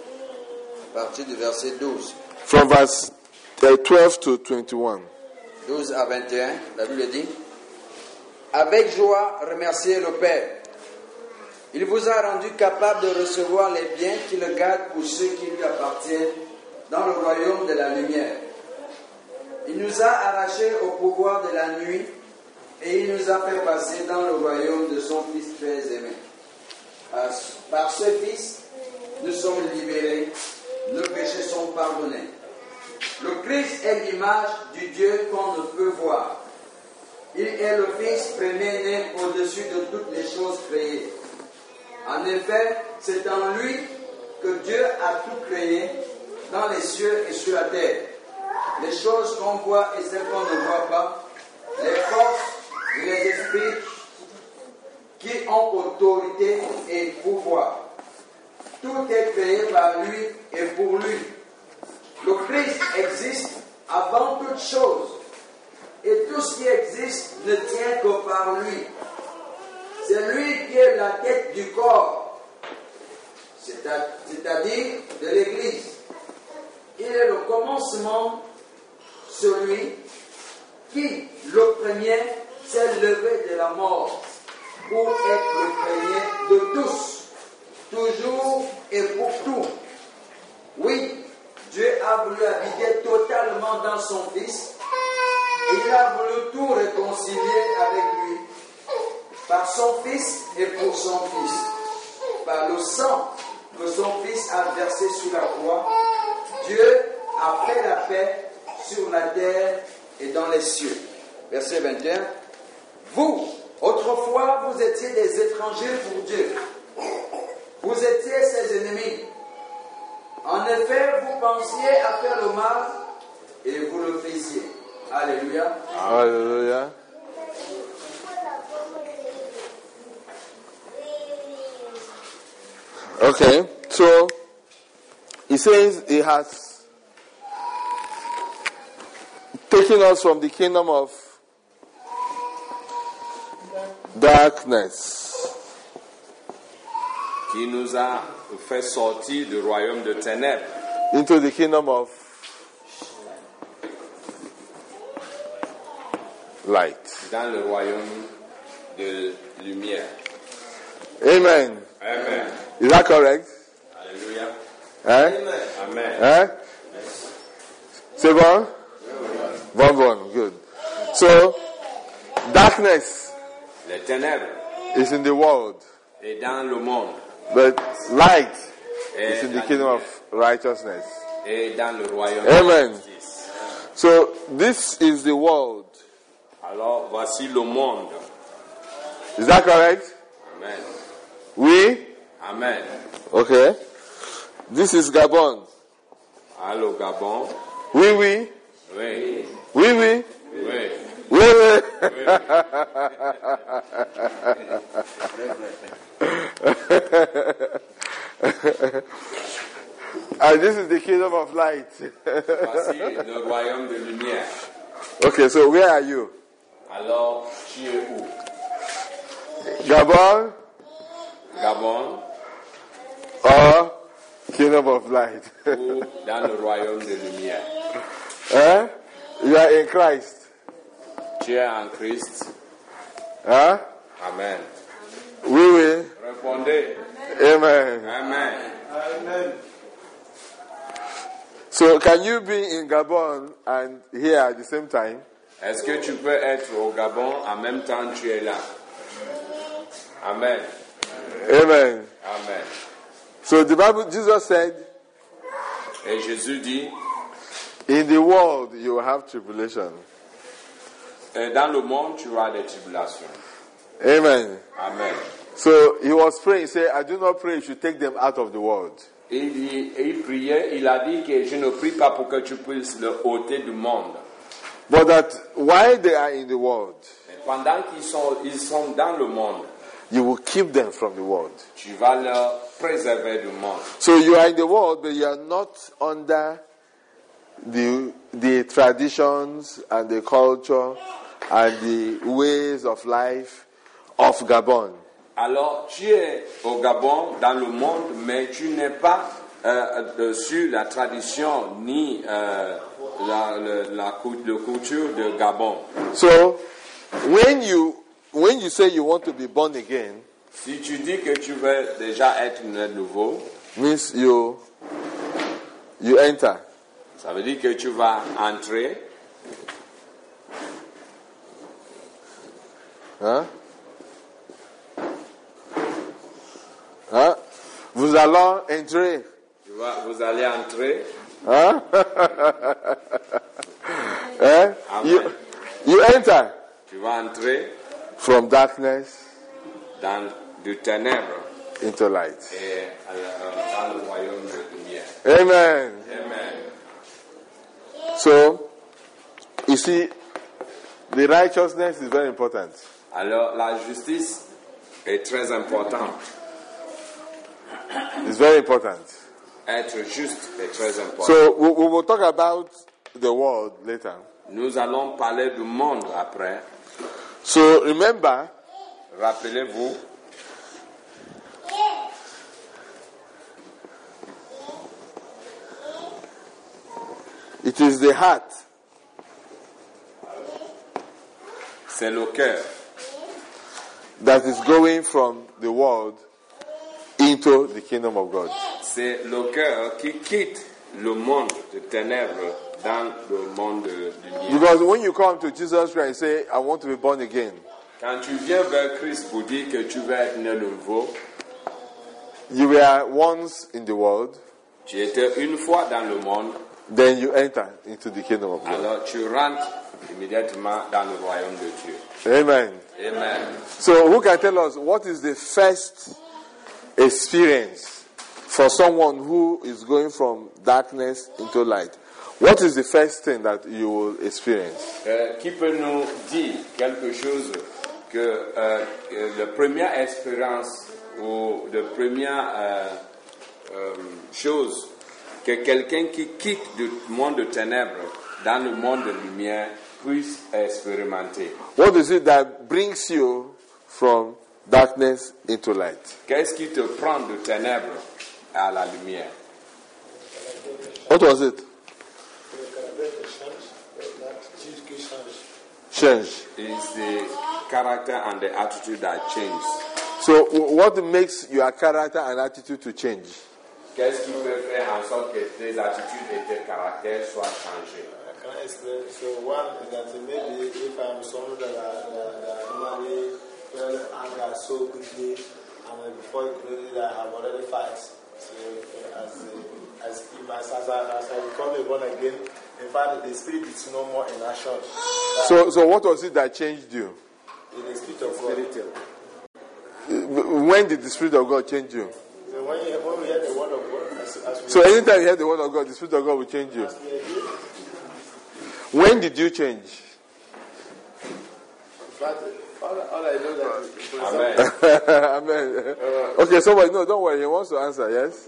à partir du verset douze. from verse uh, twelve to twenty-one. douze à vingt et un, la Bible dit: Avec joie, remerciez le Père. Il vous a rendu capable de recevoir les biens qu'il garde pour ceux qui lui appartiennent dans le royaume de la lumière. Il nous a arrachés au pouvoir de la nuit et il nous a fait passer dans le royaume de son Fils très aimé. Par, par ce Fils, nous sommes libérés, nos péchés sont pardonnés. Le Christ est l'image du Dieu qu'on ne peut voir. Il est le Fils premier-né au-dessus de toutes les choses créées. En effet, c'est en lui que Dieu a tout créé dans les cieux et sur la terre. Les choses qu'on voit et celles qu'on ne voit pas, les forces et les esprits qui ont autorité et pouvoir. Tout est créé par lui et pour lui. Le Christ existe avant toute chose. Et tout ce qui existe ne tient que par lui. C'est lui qui est la tête du corps, c'est-à-dire de l'Église. Il est le commencement, celui qui, le premier, s'est levé de la mort pour être le premier de tous, toujours et pour tout. Oui, Dieu a voulu habiter totalement dans son Fils et il a voulu tout réconcilier avec lui. Par son Fils et pour son Fils, par le sang que son Fils a versé sur la croix, Dieu a fait la paix sur la terre et dans les cieux. Verset vingt et un. Vous, autrefois, vous étiez des étrangers pour Dieu. Vous étiez ses ennemis. En effet, vous pensiez à faire le mal et vous le faisiez. Alléluia. Hallelujah. Okay, so he says he has taken us from the kingdom of darkness Qui nous a fait sortir du royaume de ténèbres into the kingdom of light. dans le royaume de lumière. Amen. Amen. Is that correct? Alléluia. Eh? Amen. Eh? C'est bon? Bon, bon, good. So, darkness Les ténèbres is in the world, est dans le monde. but light Et is in the la kingdom lumière of righteousness. est dans le royaume Amen. de la justice. So, this is the world. Alors, voici le monde. Is that correct? Amen. Oui? Amen. Okay. This is Gabon. Allô, Gabon? Oui, oui. Oui. Oui, oui. Oui. Oui, oui. And this is the kingdom of light. Voici le royaume de lumière. Okay, so where are you? Alors, tu es où? Gabon Gabon or kingdom of light? ou dans le royaume de lumière? Huh? You are in Christ. Tu es en Christ. Huh? Amen. Oui, oui. Répondez. Amen. Amen. Amen. So can you be in Gabon and here at the same time? Est-ce que tu peux être au Gabon en même temps que tu es là? Amen. Amen. Amen. So the Bible, Jesus said, Et Jésus dit, in the world you will have tribulation. et dans le monde, tu auras des tribulations. Amen. Amen. So he was praying, he said, I do not pray you should take them out of the world. Il, dit, il priait, il a dit que je ne prie pas pour que tu puisses le ôter du monde. But that while they are in the world, Mais pendant qu'ils sont, ils sont dans le monde, you will keep them from the world. tu vas leur préserver du monde. So you are in the world, but you are not under the the traditions and the culture and the ways of life of Gabon. Alors, tu es au Gabon, dans le monde, mais tu n'es pas euh, sur la tradition ni euh, la, la, la, la culture de Gabon. So when you when you say you want to be born again, Si tu dis que tu veux déjà être né de nouveau, means you you enter. ça veut dire que tu vas entrer. Hein? Hein? Vous allons entrer. Tu vas, vous allez entrer. Hein? Hein? You, you enter Tu vas entrer from darkness dans du ténèbre into light. et euh, dans le royaume de lumière. Amen. Amen. So, you see, the righteousness is very important. Alors, la justice est très importante. It's very important. Être juste est très important. So, we, we will talk about the world later. Nous allons parler du monde après. So, remember, Rappelez-vous, it is the heart c'est le cœur that is going from the world into the kingdom of God. C'est le cœur qui quitte le monde de ténèbres dans le monde de lumière. Because when you come to Jesus Christ and say, I want to be born again, Quand tu viens vers Christ pour dire que tu veux être né de nouveau, you were once in the world, tu étais une fois dans le monde, then you enter into the kingdom of God. alors tu rentres immédiatement dans le royaume de Dieu. Amen. Amen. So who can tell us what is the first experience for someone who is going from darkness into light? What is the first thing that you will experience? Euh, qui peut nous dire quelque chose que euh, que la première expérience ou la première euh, euh, chose que quelqu'un qui quitte du monde de ténèbres dans le monde de lumière puisse expérimenter? What is it that brings you from darkness into light? Qu'est-ce qui te prend de ténèbres à la lumière? What was it? Change. It's the character and the attitude that change. So w- what makes your character and attitude to change? Qu'est-ce qui peut faire en sorte que tes attitudes et tes caractères soient changés? I can explain. So one is that maybe if I'm someone that I, that, that I normally feel anger so quickly, and before you could do that, I have already fight. So as a, as, if I, as, I, as I become a born again, in fact, the spirit is no more in action. So, so what was it that changed you? In the spirit of God. When did the Spirit of God change you? So when, you, when we hear the word of God, as, as we So anytime you hear the word of God, the Spirit of God will change you. When did you change? But all, all I know that. Amen. Amen. Okay, somebody, no, don't worry. He wants to answer. Yes.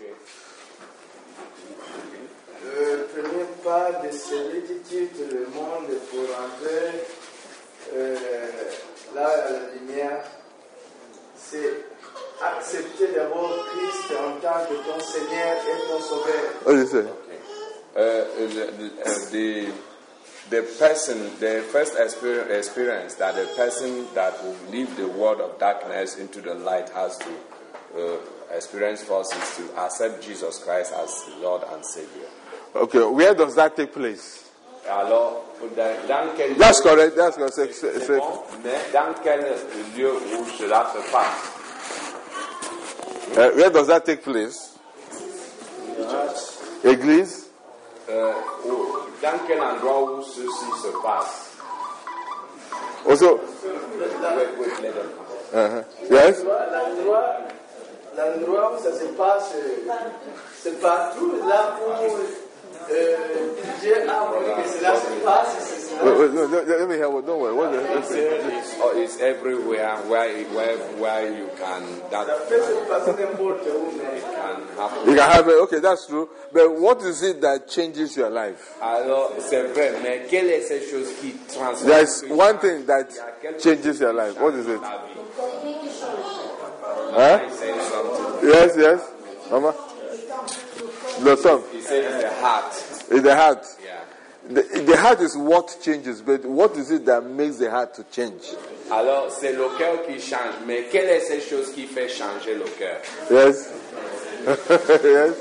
Le premier pas de celui qui quitte le monde pour entrer euh, là à la lumière, c'est accepter d'abord Christ en tant que ton Seigneur et ton Sauveur. What do you say? Uh, the, the the person, the first experience, experience that the person that will leave the world of darkness into the light has to uh, experience first is to accept Jesus Christ as Lord and Savior. Okay, where does that take place? Alors, dans, dans quel That's lieu, correct. That's correct. Say- say- c'est say- bon, mais dans quel lieu où cela se passe? Uh, where does that take place? Église. Euh, où- dans quel endroit où ceci se passe? Also, Wait, wait, let them come. uh-huh. Yes. L'endroit, l'endroit où ça se passe, euh, c'est partout là où euh, Dieu a voulu que cela se passe. C'est cela. Wait, wait, no, no, let me hear. What? Don't worry. What? It's, it's, oh, it's everywhere where, where, where you can, that Ça peut se passer n'importe où, mais can happen. You can have it. Okay, that's true. But what is it that changes your life? Alors, c'est vrai, mais quelle est cette chose qui transforme? There's one thing that changes your life. What is it? la vie? Huh? He said something. Yes, yes. Mama. The tongue. He said it's the heart. It's the heart. Yeah. The, the heart is what changes, but what is it that makes the heart to change? Alors, c'est le cœur qui change, mais quelle est cette chose qui fait changer le cœur? Yes. Yes.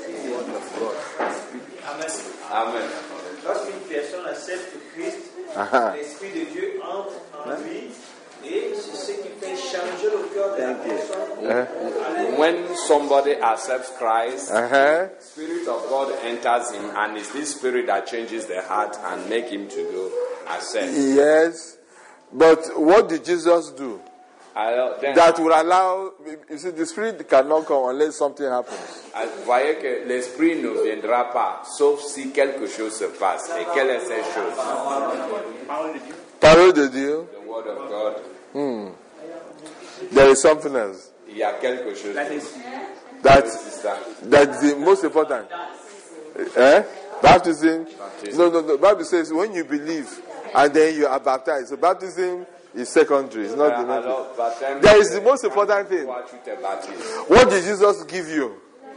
Amen. Amen. Lorsqu'une personne accepte Christ, Uh-huh. l'Esprit de Dieu entre en lui et c'est ce qui fait changer le cœur de la personne. When somebody accepts Christ, Uh-huh. the Spirit of God enters him, and it's this Spirit that changes the heart and make him to go accept. Yes. But what did Jesus do? Alors, then, That will allow, you see, the Spirit cannot come unless something happens. vous voyez que l'Esprit ne viendra pas, sauf si quelque chose se passe. Et quelle est cette chose? Parole de Dieu. The Word of God. There is something else. Il y a quelque chose. That, C'est ça. that's the most important. Eh? Baptism. No, no, no. Bible says when you believe and then you are baptized. So baptism is secondary. It's not the main thing. Alors, baptême, There is the most important thing. toi, tu te baptises. What did Jesus give you?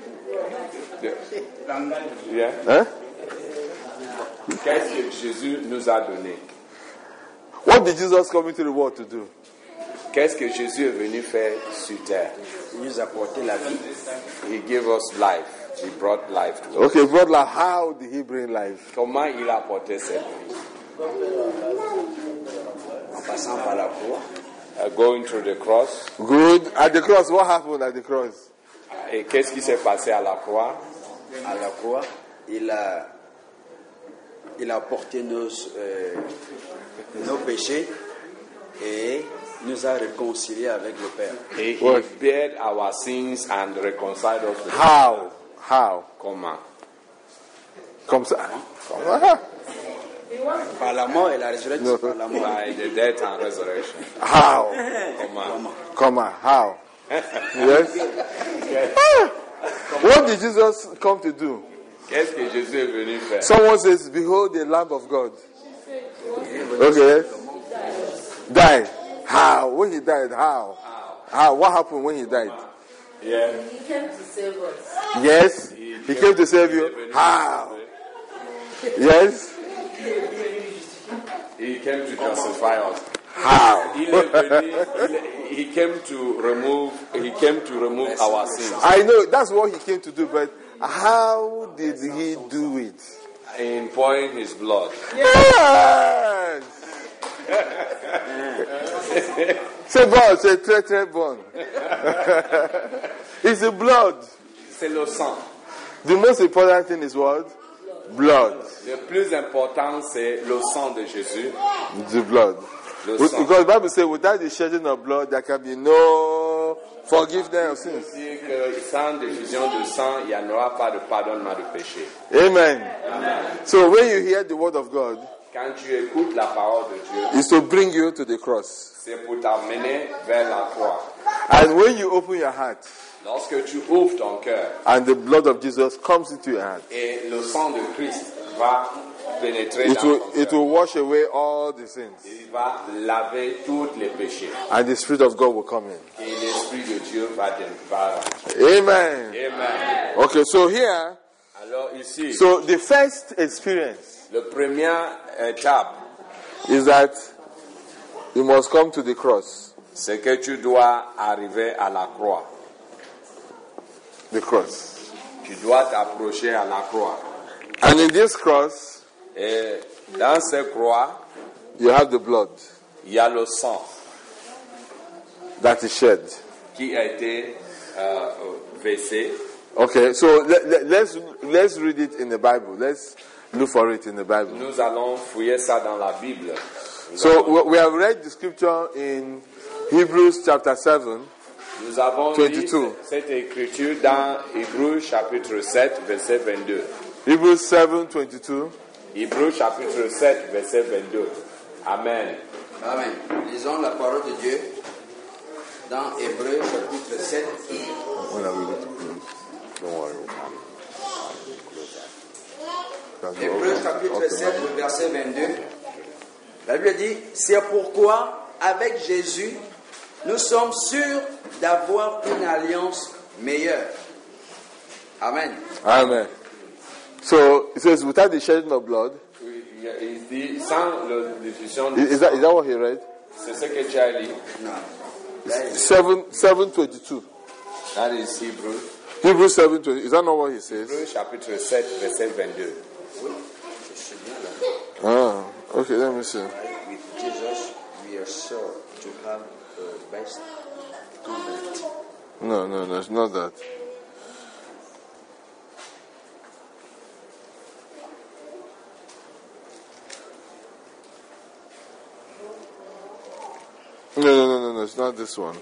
Yeah. Eh? Qu'est-ce que Jésus nous a donné? What did Jesus come into the world to do? Qu'est-ce que Jésus est venu faire sur terre? Il nous a apporté la vie. He gave us life. He brought life to us. Okay, brother, how did he bring life? Comment il a apporté cette vie? En passant par la croix. Uh, going through the cross. Good. At the cross, what happened at the cross? Et qu'est-ce qui s'est passé à la croix? À la croix, il a, il a porté nos, euh, nos péchés et nous a réconciliés avec le Père. He, he What? bared our sins and reconciled us with How? How? Comment? Come, sir. Come. Par la mort et la résurrection. No. Par la mort. By the death and resurrection. How? Comment? Come on. How? Yes. Ah. What did Jesus come to do? Qu'est-ce que Jésus est venu faire? Someone says, "Behold, the Lamb of God." Okay. Died. How? When he died, how? How? What happened when he died? Yeah. He came to save us. Yes. He came to save you. How? Yes. He came to justify us. How? Il est venu, il est- he came to remove. He came to remove our sins. I know that's what he came to do, but How did he do it? In pouring his blood. Yes! C'est bon, c'est très très bon. It's the blood. C'est le sang. The most important thing is what? Blood. Le plus important, c'est le sang de Jésus. The blood. Le Because sang. the Bible says, without the shedding of blood, there can be no forgiveness of sins. Dire que sans diffusion de sang, il n'y en aura pas de pardonnement de péché. Amen. Amen. So when you hear the word of God, Quand tu écoutes la parole de Dieu, it's to bring you to the cross. c'est pour t'amener vers la croix. And when you open your heart, Lorsque tu ouvres ton cœur and the blood of Jesus comes into your heart, et le sang de Christ va pénétrer it dans will, ton it cœur, will wash away all the sins. il va laver tous les péchés. And the Spirit of God will come in. Et l'Esprit de Dieu va, va rentrer. Amen. Amen. Okay, so here, Alors ici, so the first experience la première étape, is that you must come to the cross. c'est que tu dois arriver à la croix. The cross. Tu dois t'approcher à la croix. And in this cross, Et dans cette croix, you have the blood il y a le sang that is shed. qui a été euh, versé. Okay, so let, let, let's let's read it in the Bible. Let's look for it in the Bible. Nous allons fouiller ça dans la Bible. Nous So allons- we we have read the scripture in Hebrews chapter seven. Nous avons lu vingt-deux. cette écriture dans Hébreux chapitre sept, verset vingt-deux. Hebrews seven twenty-two. Hébreux chapitre sept, verset vingt-deux. Amen. Amen. Lisons la parole de Dieu dans Hébreux chapitre sept. When I read it, please. Don't worry. Hébreux chapitre Okay. sept, le verset vingt-deux. La Bible dit, c'est pourquoi, avec Jésus, nous sommes sûrs d'avoir une alliance meilleure. Amen. Amen. So it says, without the shedding of blood, Oui, il y a- il dit, sans la diffusion is, du is that is that what he read? c'est ce que tu as lu. Non. Là, il- Seven seven twenty-two. That is Hébreux. Hebrews seven twenty. Is that not what he says? Hébreux chapitre sept, verset vingt-deux. Oui, je suis bien là. Ah, okay. Let me see. With Jesus, we are sure to have the best covenant. No, no, no. It's not that. No, no, no, no, no. It's not this one.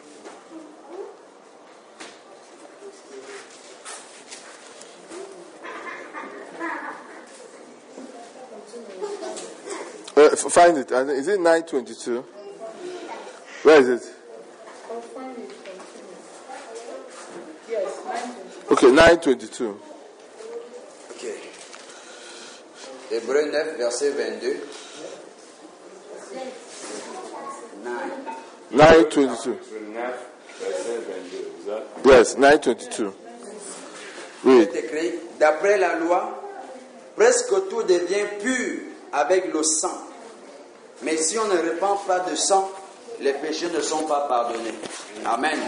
Uh, f- find it. And is it nine twenty-two? Where is it? I'll find it. Continue. Yes, nine twenty. Okay, nine twenty-two. Ok. Hébreux neuf, verset vingt-deux. nine. Nine twenty-two. Chapitre neuf, verset vingt-deux. Is that- Yes, nine twenty-two. Read. C'est écrit, d'après la loi, presque tout devient pur avec le sang. Mais si on ne répand pas de sang, les péchés ne sont pas pardonnés. Amen.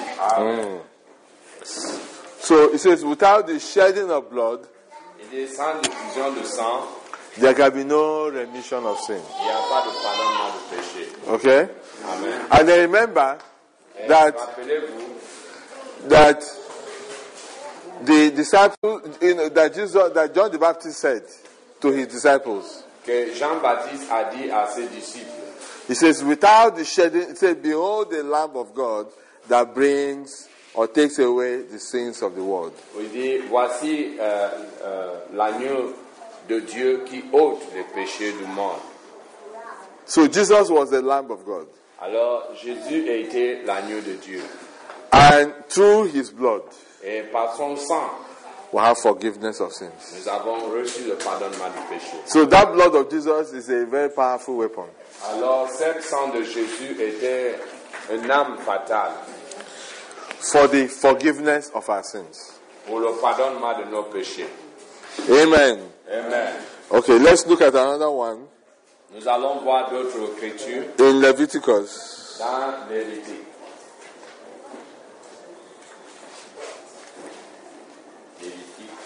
So it says, without the shedding of blood, Il dit, sans diffusion de sang, there can be no remission of sin. il n'y a pas de pardonnement de péché. Okay? Amen. And then remember Et that rappelez-vous, that the disciples, you know, that Jesus, that John the Baptist said to his disciples, que Jean-Baptiste a dit à ses disciples, he says, without the shedding, he said, behold the Lamb of God that brings or takes away the sins of the world. il dit, voici euh, euh, l'agneau de Dieu qui ôte les péchés du monde. So Jesus was the Lamb of God. Alors Jésus a été l'agneau de Dieu. And through his blood, Et par son sang, we have forgiveness of sins. nous avons reçu le pardonnement du péché. So that blood of Jesus is a very powerful weapon. Alors, cet sang de Jésus était une arme fatale For the forgiveness of our sins. pour le pardonnement de nos péchés. Amen. Amen. Okay, let's look at another one Nous allons voir d'autres écritures in Leviticus. dans Lévitique. Lévitique.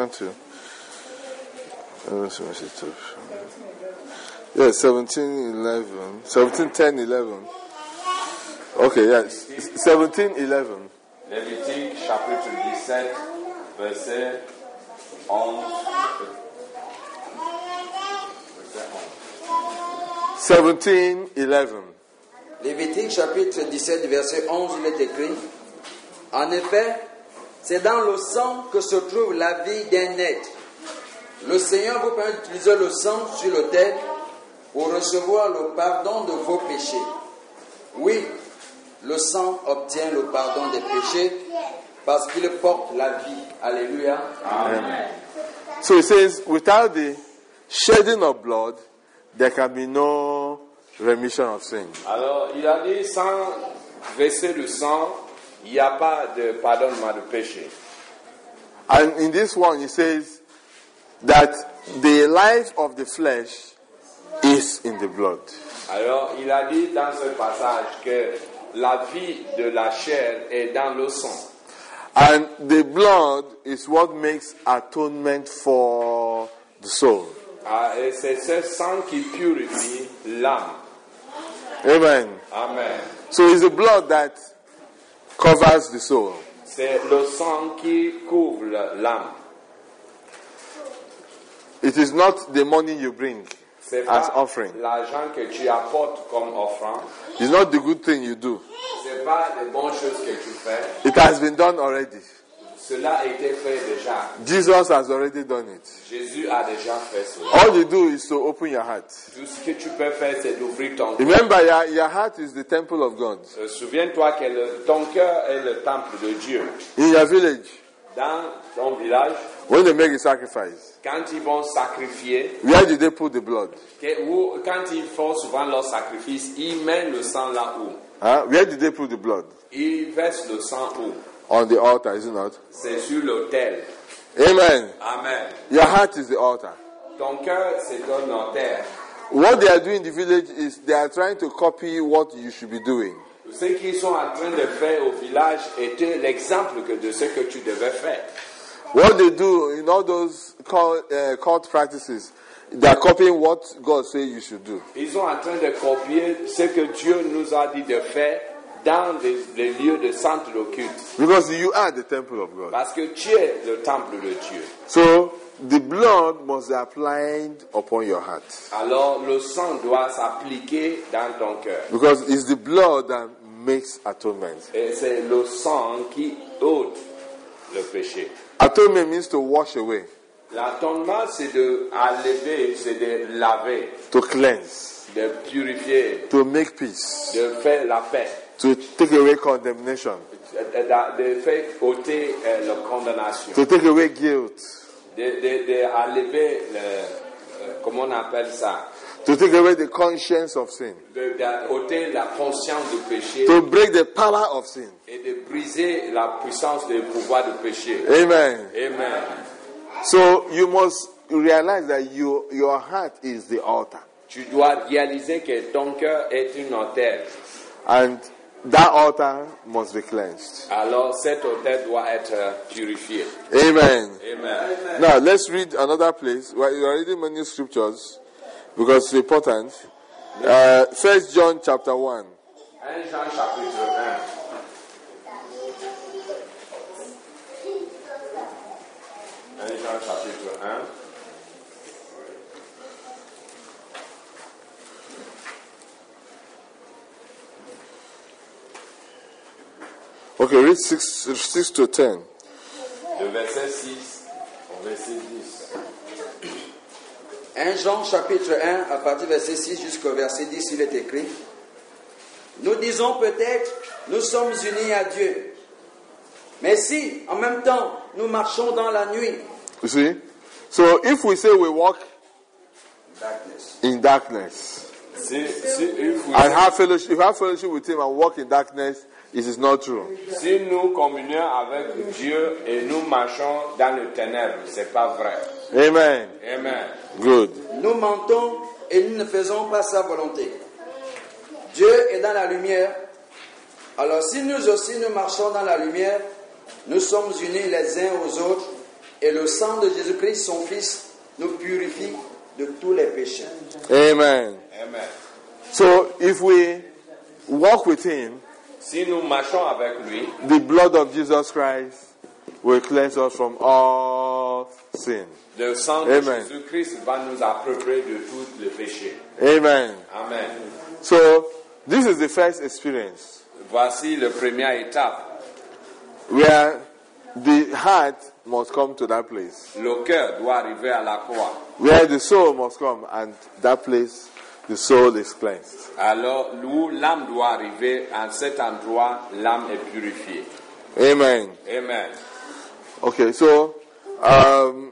went to. Let's see, yeah, seventeen eleven. seventeen ten eleven. Okay, yes. seventeen eleven. Lévitique chapitre dix-sept, verset onze. seventeen eleven. Lévitique chapitre dix-sept, verset onze, il est écrit: En effet, c'est dans le sang que se trouve la vie d'un être. Le Seigneur vous permet d'utiliser le sang sur l'autel pour recevoir le pardon de vos péchés. Oui, le sang obtient le pardon des péchés parce qu'il porte la vie. Alléluia. Amen. So it says, without the shedding of blood, there can be no remission of sin. Alors, il a dit, sans verser le sang, il n'y a pas de pardonnement de péché. And in this one, he says that the life of the flesh is in the blood. Alors, il a dit dans ce passage que la vie de la chair est dans le sang. And the blood is what makes atonement for the soul. Ah, et c'est ce sang qui purifie l'âme. Amen. Amen. So it's the blood that covers the soul. C'est le sang qui couvre l'âme. It is not the money you bring C'est as pas offering. l'argent que tu apportes comme offrande. It's not the good thing you do. C'est pas des bonnes choses que tu fais. It has been done already. Cela a été fait déjà. Jesus has already done it. Jésus a déjà fait cela. All you do is to open your heart. Tout ce que tu peux faire, c'est d'ouvrir ton cœur. Remember, your, your heart is the temple of God. Euh, Souviens-toi que le- ton cœur est le temple de Dieu. In your village, Dans ton village, when they make a sacrifice, quand ils vont sacrifier, where did they put the blood? que- ou quand ils font souvent leur sacrifice, ils mettent le sang là où? Huh? Where did they put the blood? Ils versent le sang où? On the altar, is it not? C'est sur l'autel. Amen. Amen. Your heart is the altar. Ton cœur, c'est un autel. What they are doing in the village is they are trying to copy what you should be doing. Ce qu'ils sont en train de faire au village était l'exemple que de ce que tu devais faire. What they do in all those cult, uh, cult practices, they are copying what God says you should do. Ils sont en train de copier ce que Dieu nous a dit de faire dans les, les lieux de centre de culte. Because you are the temple of God. Parce que tu es le temple de Dieu. So the blood must be applied upon your heart. Alors le sang doit s'appliquer dans ton cœur. Because it's the blood that makes atonement. Et c'est le sang qui ôte le péché. Atonement means to wash away, L'atonement, c'est de enlever, c'est de laver, to cleanse, de purifier, to make peace, de faire la paix, to take away condemnation, de, de- de faire ôter euh, la condamnation, to take away guilt, de, de, de enlever, le, euh, comment on appelle ça, to take away the conscience of sin, de, de ôter la conscience du péché to break the power of sin. et de briser la puissance du pouvoir du péché. Amen. Amen. So you must realize that you, your heart is the altar. Tu dois réaliser que ton cœur est une autel. And that altar must be cleansed. Alors cet autel doit être purifié. Amen. Amen. Now let's read another place. We are reading many scriptures because it's important. Uh, First John chapter one. un Jean chapitre un. un Jean chapitre un. Okay, read six, six to ten. Le verset six au verset dix. un Jean chapitre un, à partir du verset six jusqu'au verset dix, il est écrit: Nous disons peut-être, nous sommes unis à Dieu. Mais si, en même temps, nous marchons dans la nuit, You see? So if we say we walk darkness, in darkness Si, si, if we- and have fellowship, if we have fellowship with Him and walk in darkness, it is not true. si nous communions avec Dieu et nous marchons dans le ténèbre, c'est pas vrai. Amen. Amen. Good. nous mentons et nous ne faisons pas sa volonté. Dieu est dans la lumière. Alors si nous aussi nous marchons dans la lumière, nous sommes unis les uns aux autres Et le sang de Jésus-Christ, son Fils, nous purifie de tous les péchés. Amen. Amen. So if we walk with him, Si nous marchons avec lui, the blood of Jesus Christ will cleanse us from all sin. le sang de Amen. Jésus-Christ va nous approprier de tous les péchés. Amen. Amen. So this is the first experience Voici la première étape. where the heart must come to that place, Le cœur doit arriver à la croix. where the soul must come, and that place the soul is cleansed. Alors, où l'âme doit arriver, à cet endroit, l'âme est purifiée. Amen. Amen. Okay, so um,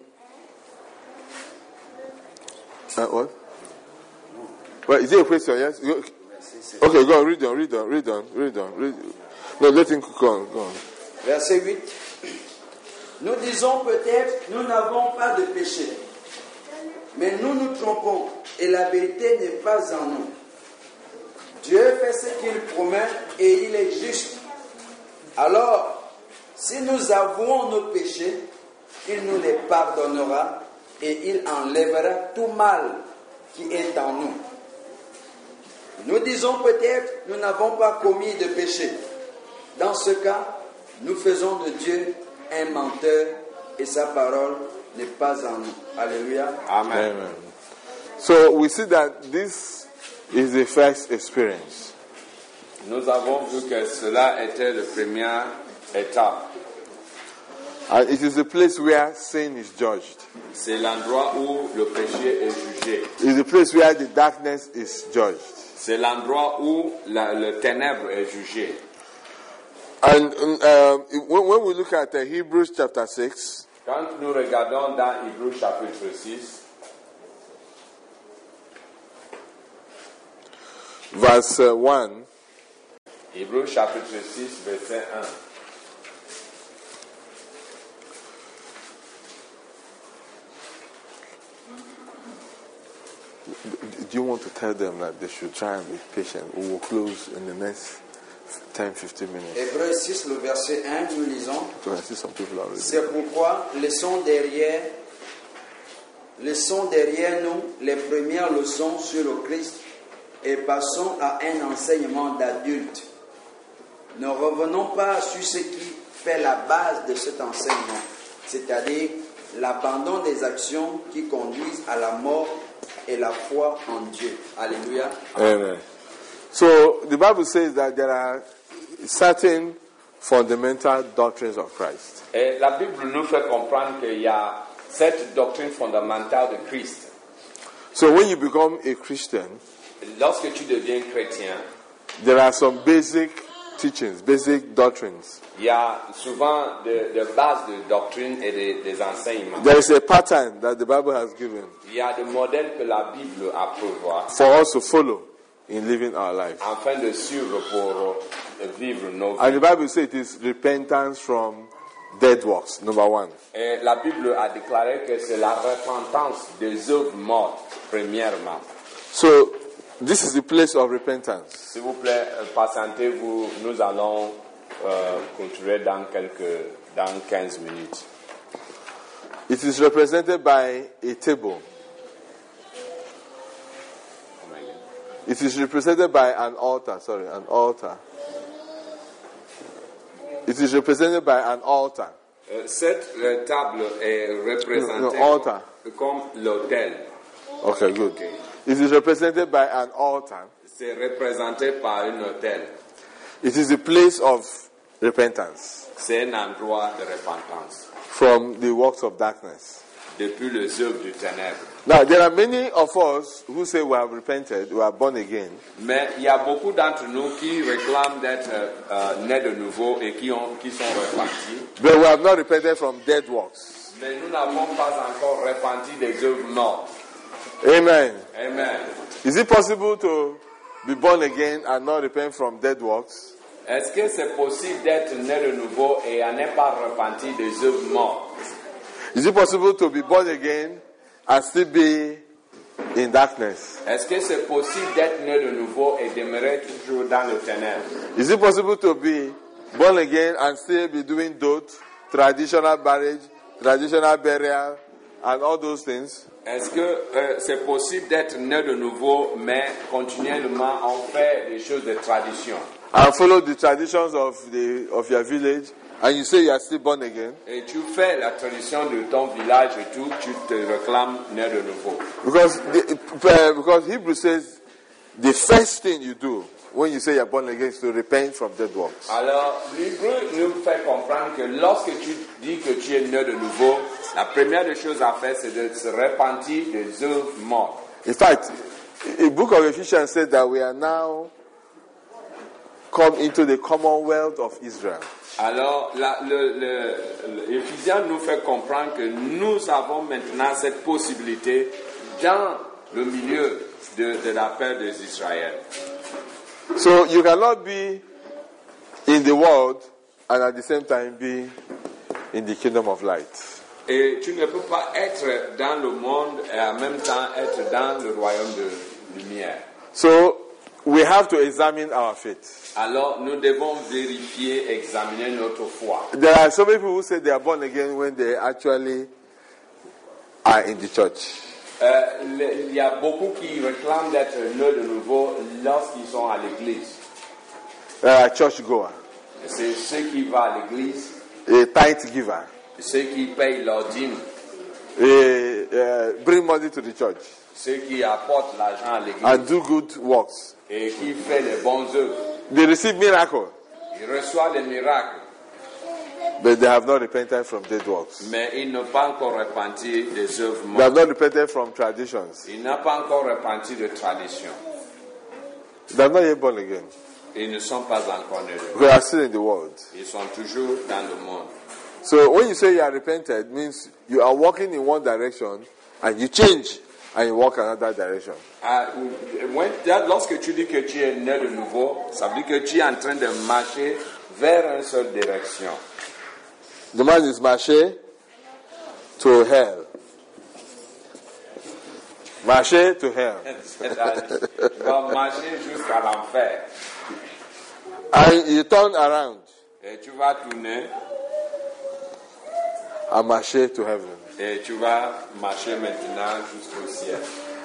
uh, what? Well, is it a question? Yes. You- Okay, go on. Read on. Read on. Read on. Read on. Read. No, let him go on. Go on. Verset huit. Nous disons peut-être, nous n'avons pas de péché. Mais nous nous trompons et la vérité n'est pas en nous. Dieu fait ce qu'il promet et il est juste. Alors, si nous avouons nos péchés, il nous les pardonnera et il enlèvera tout mal qui est en nous. Nous disons peut-être, nous n'avons pas commis de péché. Dans ce cas, nous faisons de Dieu un menteur et sa parole n'est pas en nous. Alléluia. Amen. Amen. So we see that this is the first experience. Nous avons vu que cela était la première étape. And it is the place where sin is judged. C'est l'endroit où le péché est jugé. It is the place where the darkness is judged. C'est l'endroit où la, le ténèbre est jugé. And um, when, when we look at uh, Hebrews chapter six, Quand nous regardons dans Hébreux chapitre six, verse uh, one, Hébreux chapitre six, verset un. do you want to tell them that they should try and be patient? We will close in the next ten to fifteen minutes. Hébreux six, le verset un, nous lisons. So I see some people already. C'est pourquoi laissons derrière, laissons derrière nous les premières leçons sur le Christ et passons à un enseignement d'adulte. Ne revenons pas sur ce qui fait la base de cet enseignement, c'est-à-dire l'abandon des actions qui conduisent à la mort et la foi en Dieu. Alléluia. Amen. So the Bible says that there are certain fundamental doctrines of Christ. Et la Bible nous fait comprendre qu'il y a cette doctrine fondamentale de Christ. So when you become a Christian, Lorsque tu deviens chrétien, there are some basic teachings, basic doctrines. il y a souvent de, de bases de doctrine et de- des enseignements. There is a pattern that the Bible has given Il y a des modèles que la Bible a prévoit for us to follow in living our lives. afin de suivre pour euh, vivre nos And vies. the Bible says it is repentance from dead works, number one. Et la Bible a déclaré que c'est la repentance des œuvres mortes, premièrement. So this is the place of repentance. S'il vous plaît, euh, patientez-vous, nous allons euh, continuer dans quelques, dans quinze minutes. It is represented by a table. It is represented by an altar. Sorry, an altar. It is represented by an altar. Euh, Cette euh, table est représentée No, no, altar. comme, comme l'autel. Okay, good. Okay. It is represented by an altar. C'est représenté par un autel. It is a place of repentance C'est un endroit de repentance from the works of darkness. depuis les œuvres du ténèbre. Now, there are many of us who say we have repented, we are born again, Mais il y a beaucoup d'entre nous qui réclament d'être euh, nés de nouveau et qui, ont, qui sont repentis. but we have not repented from dead works. Mais nous n'avons pas encore repenti des œuvres mortes. Amen. Amen. Is it possible to be born again and not repent from dead works? Est-ce que c'est possible d'être né de nouveau et à ne pas repentir des œuvres mortes? Is it possible to be born again and still be in darkness? Est-ce que c'est possible d'être né de nouveau et demeurer toujours dans le ténèbre? Is it possible to be born again and still be doing dote, traditional marriage, traditional burial, and all those things? Est-ce que euh, c'est possible d'être né de nouveau, mais continuellement on fait des choses de tradition? And follow the traditions of the of your village, and you say you are still born again? Et tu fais la tradition de ton village et tout, tu te réclames né de nouveau. Because the, uh, because Hebrew says the first thing you do when you say you are born again is to repent from dead works. Alors, l'Hébreu nous fait comprendre que lorsque tu dis que tu es né de nouveau, la première des choses à faire, c'est de se repentir des œuvres mortes. In fact, the book of Ephesians said that we are now come into the commonwealth of Israel. Alors, la, le, le, le Éphésiens nous fait comprendre que nous avons maintenant cette possibilité dans le milieu de, de la paix des Israël. So you cannot be in the world and at the same time be in the kingdom of light. Et tu ne peux pas être dans le monde et en même temps être dans le royaume de lumière. So we have to examine our faith. Alors, nous devons vérifier, examiner notre foi. There are some people who say they are born again when they actually are in the church. Euh, le, il y a beaucoup qui réclament d'être nés de nouveau lorsqu'ils sont à l'église. They are church goer, C'est ceux qui vont à l'église, a tithe giver, ceux qui payent leur dîme, a, uh, bring money to the church, ceux qui apportent l'argent à l'église and do good works. et qui font les bonnes œuvres. They receive miracle, Ils reçoivent des miracles, but they have not repented from dead works. mais ils n'ont pas encore repenti des œuvres They have mortes. not repented from traditions. Ils n'ont pas encore repenti de tradition. They are not yet born again. Ils ne sont pas encore nés de nouveau. They are still in the world. Ils sont toujours dans le monde. So when you say you are repented, means you are walking in one direction and you change and you walk another direction. Ah, when- lorsque tu dis que tu es né de nouveau, ça veut dire que tu es en train de marcher vers une seule direction. The man is marché to hell. Marché to hell. C'est-à-dire, tu vas marcher jusqu'à l'enfer. And you turn around Et tu vas tourner and marché to heaven. et tu vas marcher maintenant jusqu'au ciel.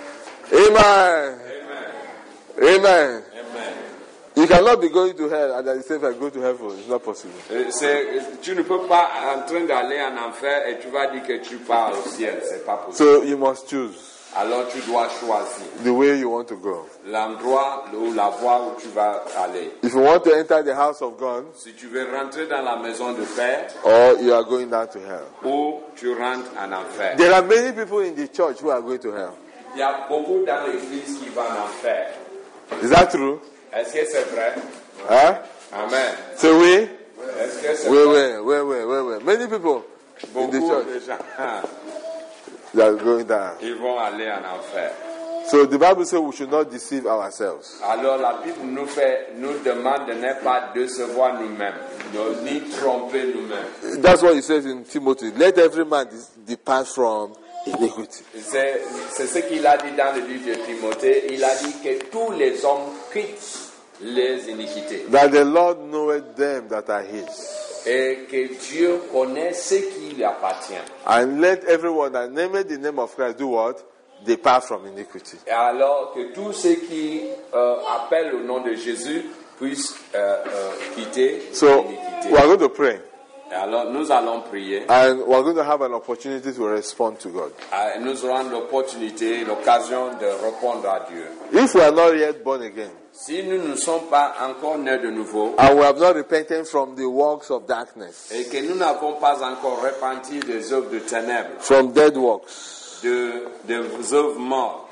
Amen. Amen. Amen. Amen. You cannot be going to hell and at the same time go to heaven. It's not possible. Et c'est- tu ne peux pas en train d'aller en enfer et tu vas dire que tu pars au ciel. C'est pas possible. So you must choose Alors tu dois choisir the way you want to go. l'endroit ou la voie où tu vas aller. If you want to enter the house of God, Si tu veux rentrer dans la maison de Père or you are going down to hell. ou tu rentres en enfer. There are many people in the church who are going to hell. Il y a beaucoup dans l'église qui vont en enfer. Is that true? Est-ce que c'est vrai? Huh? Amen. So we, Est-ce que c'est we, vrai? we, we, we, we, we. Many people in the Beaucoup church de gens, hein, they are going down. ils vont aller en enfer. So the Bible says we should not deceive ourselves. Alors la Bible nous fait, nous demande de ne pas décevoir nous-mêmes, de- ni tromper nous-mêmes. That's what he says in Timothy. Let every man dis- depart from iniquity. C'est c'est ce qu'il a dit dans le livre de Timothée. Il a dit que tous les hommes quittent les iniquités. That the Lord knoweth them that are his. Et que Dieu connaît ce qui lui appartient. And let everyone that nameth the name of Christ do what? Depart from iniquity. Et alors que tous ceux qui euh, appellent au nom de Jésus puissent euh, euh, quitter So l'iniquité. we are going to pray. Et alors nous allons prier. And we are going to have an opportunity to respond to God. Euh, Nous aurons l'opportunité, l'occasion de répondre à Dieu. If we are not yet born again, Si nous ne sommes pas encore nés de nouveau and we have not repented from the works of darkness, et que nous n'avons pas encore repenti des œuvres de ténèbres, from dead works, de, des œuvres mortes,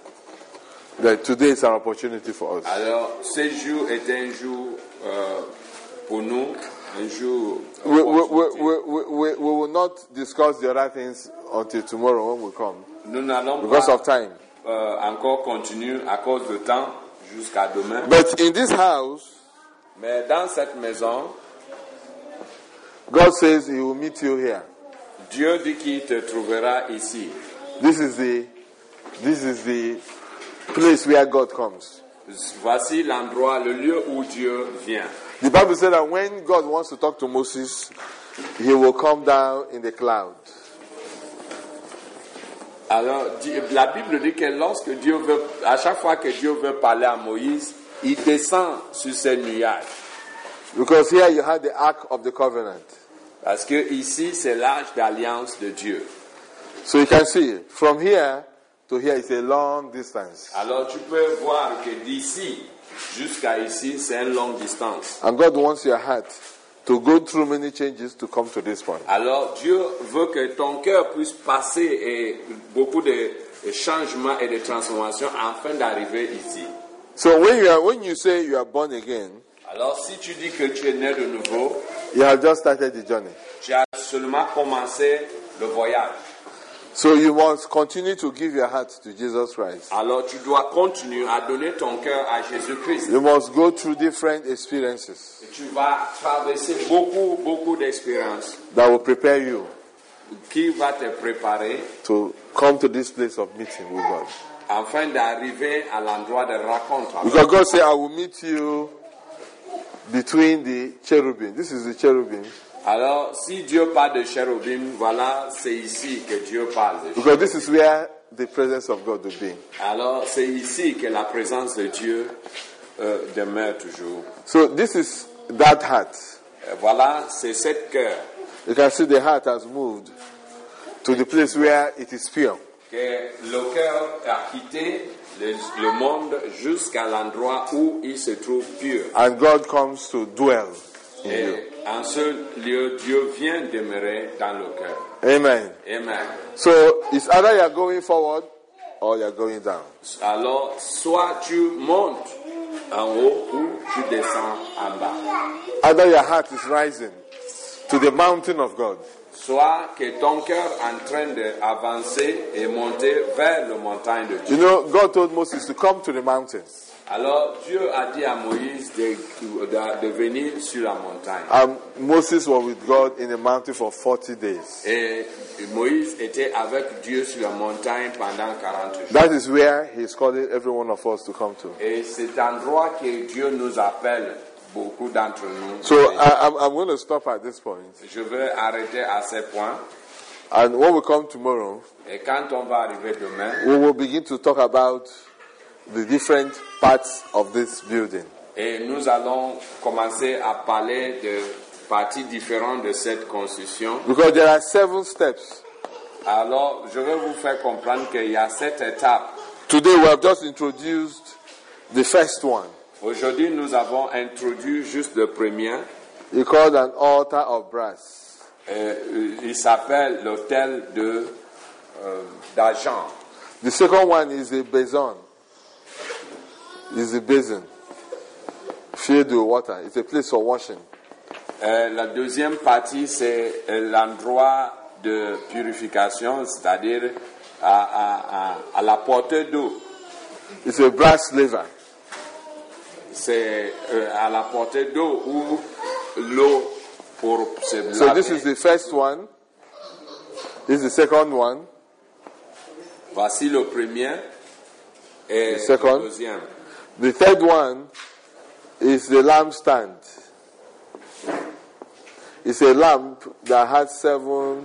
that today is an opportunity for us. alors ce jour est un jour euh, pour nous, un jour. We, we, we, we, we, we will not discuss the other things until tomorrow when we come, Nous n'allons because pas of time. euh, encore continuer à cause du temps jusqu'à demain. But in this house, Mais dans cette maison, God says He will meet you here. Dieu dit qu'il te trouvera ici. This is the, this is the place where God comes. voici l'endroit, le lieu où Dieu vient. The Bible said that when God wants to talk to Moses, he will come down in the cloud. Alors, la Bible dit que lorsque Dieu veut, à chaque fois que Dieu veut parler à Moïse, il descend sur ces nuages. Because here you had the Ark of the Covenant. Parce que ici, c'est l'arche d'alliance de Dieu. So you can see, from here to here is a long distance. Alors, tu peux voir que d'ici jusqu'à ici, c'est une longue distance. And God wants your heart to go through many changes to come to this point. Alors, Dieu veut que ton cœur puisse passer et beaucoup de changements et de transformations afin d'arriver ici. So when you are, when you say you are born again, alors, si tu dis que tu es né de nouveau, you have just started the journey. tu as seulement commencé le voyage. So you must continue to give your heart to Jesus Christ. Alors, tu dois continuer à donner ton cœur à Jésus-Christ. You must go through different experiences Et tu vas traverser beaucoup, beaucoup d'expériences that will prepare you qui va te préparer to come to this place of meeting with God. afin d'arriver à l'endroit de rencontre. Because God said, I will meet you between the cherubim. This is the cherubim. Alors, si Dieu parle de chérubim, voilà, c'est ici que Dieu parle de Because this is where the presence of God will be. Alors, c'est ici que la présence de Dieu euh, demeure toujours. So this is that heart. Et voilà, c'est cette cœur You can see the heart has moved to the place where it is pure. que le cœur a quitté le, le monde jusqu'à l'endroit où il se trouve pur. And God comes to dwell in you. Et en ce lieu, Dieu vient demeurer dans le cœur. Amen. Amen. So it's either you are going forward or you are going down. Alors, soit tu montes en haut ou tu descends en bas. Either your heart is rising to the mountain of God, Soit que ton cœur est en train d'avancer et monter vers la montagne de Dieu. you know, God told Moses to come to the mountains. Alors Dieu a dit à Moïse de, de, de venir sur la montagne. And Moses was with God in the mountain for forty days. Et Moïse était avec Dieu sur la montagne pendant quarante jours. That is where He is calling every one of us to come to. Et cet endroit que Dieu nous appelle, beaucoup d'entre nous. So I, I'm, I'm going to stop at this point. Je vais arrêter à ce point. And when we come tomorrow, Et quand on va arriver demain, we will begin to talk about the different parts of this building. et nous allons commencer à parler de parties différentes de cette construction. Because there are seven steps. Alors, je vais vous faire comprendre qu'il y a sept étapes. Today we have just introduced the first one. Aujourd'hui, nous avons introduit juste le premier. It's called an altar of brass. Euh, il s'appelle l'autel de euh, d'argent. The second one is a basin. Is a basin filled with water. It's a place for washing. Euh, la deuxième partie, c'est euh, l'endroit de purification, c'est-à-dire à, à, à, à la portée d'eau. It's a brass laver. C'est euh, à la portée d'eau où l'eau pour se laver. So this is the first one. This is the second one. Voici le premier et The second. le deuxième. The third one is the lampstand. It's a lamp that has seven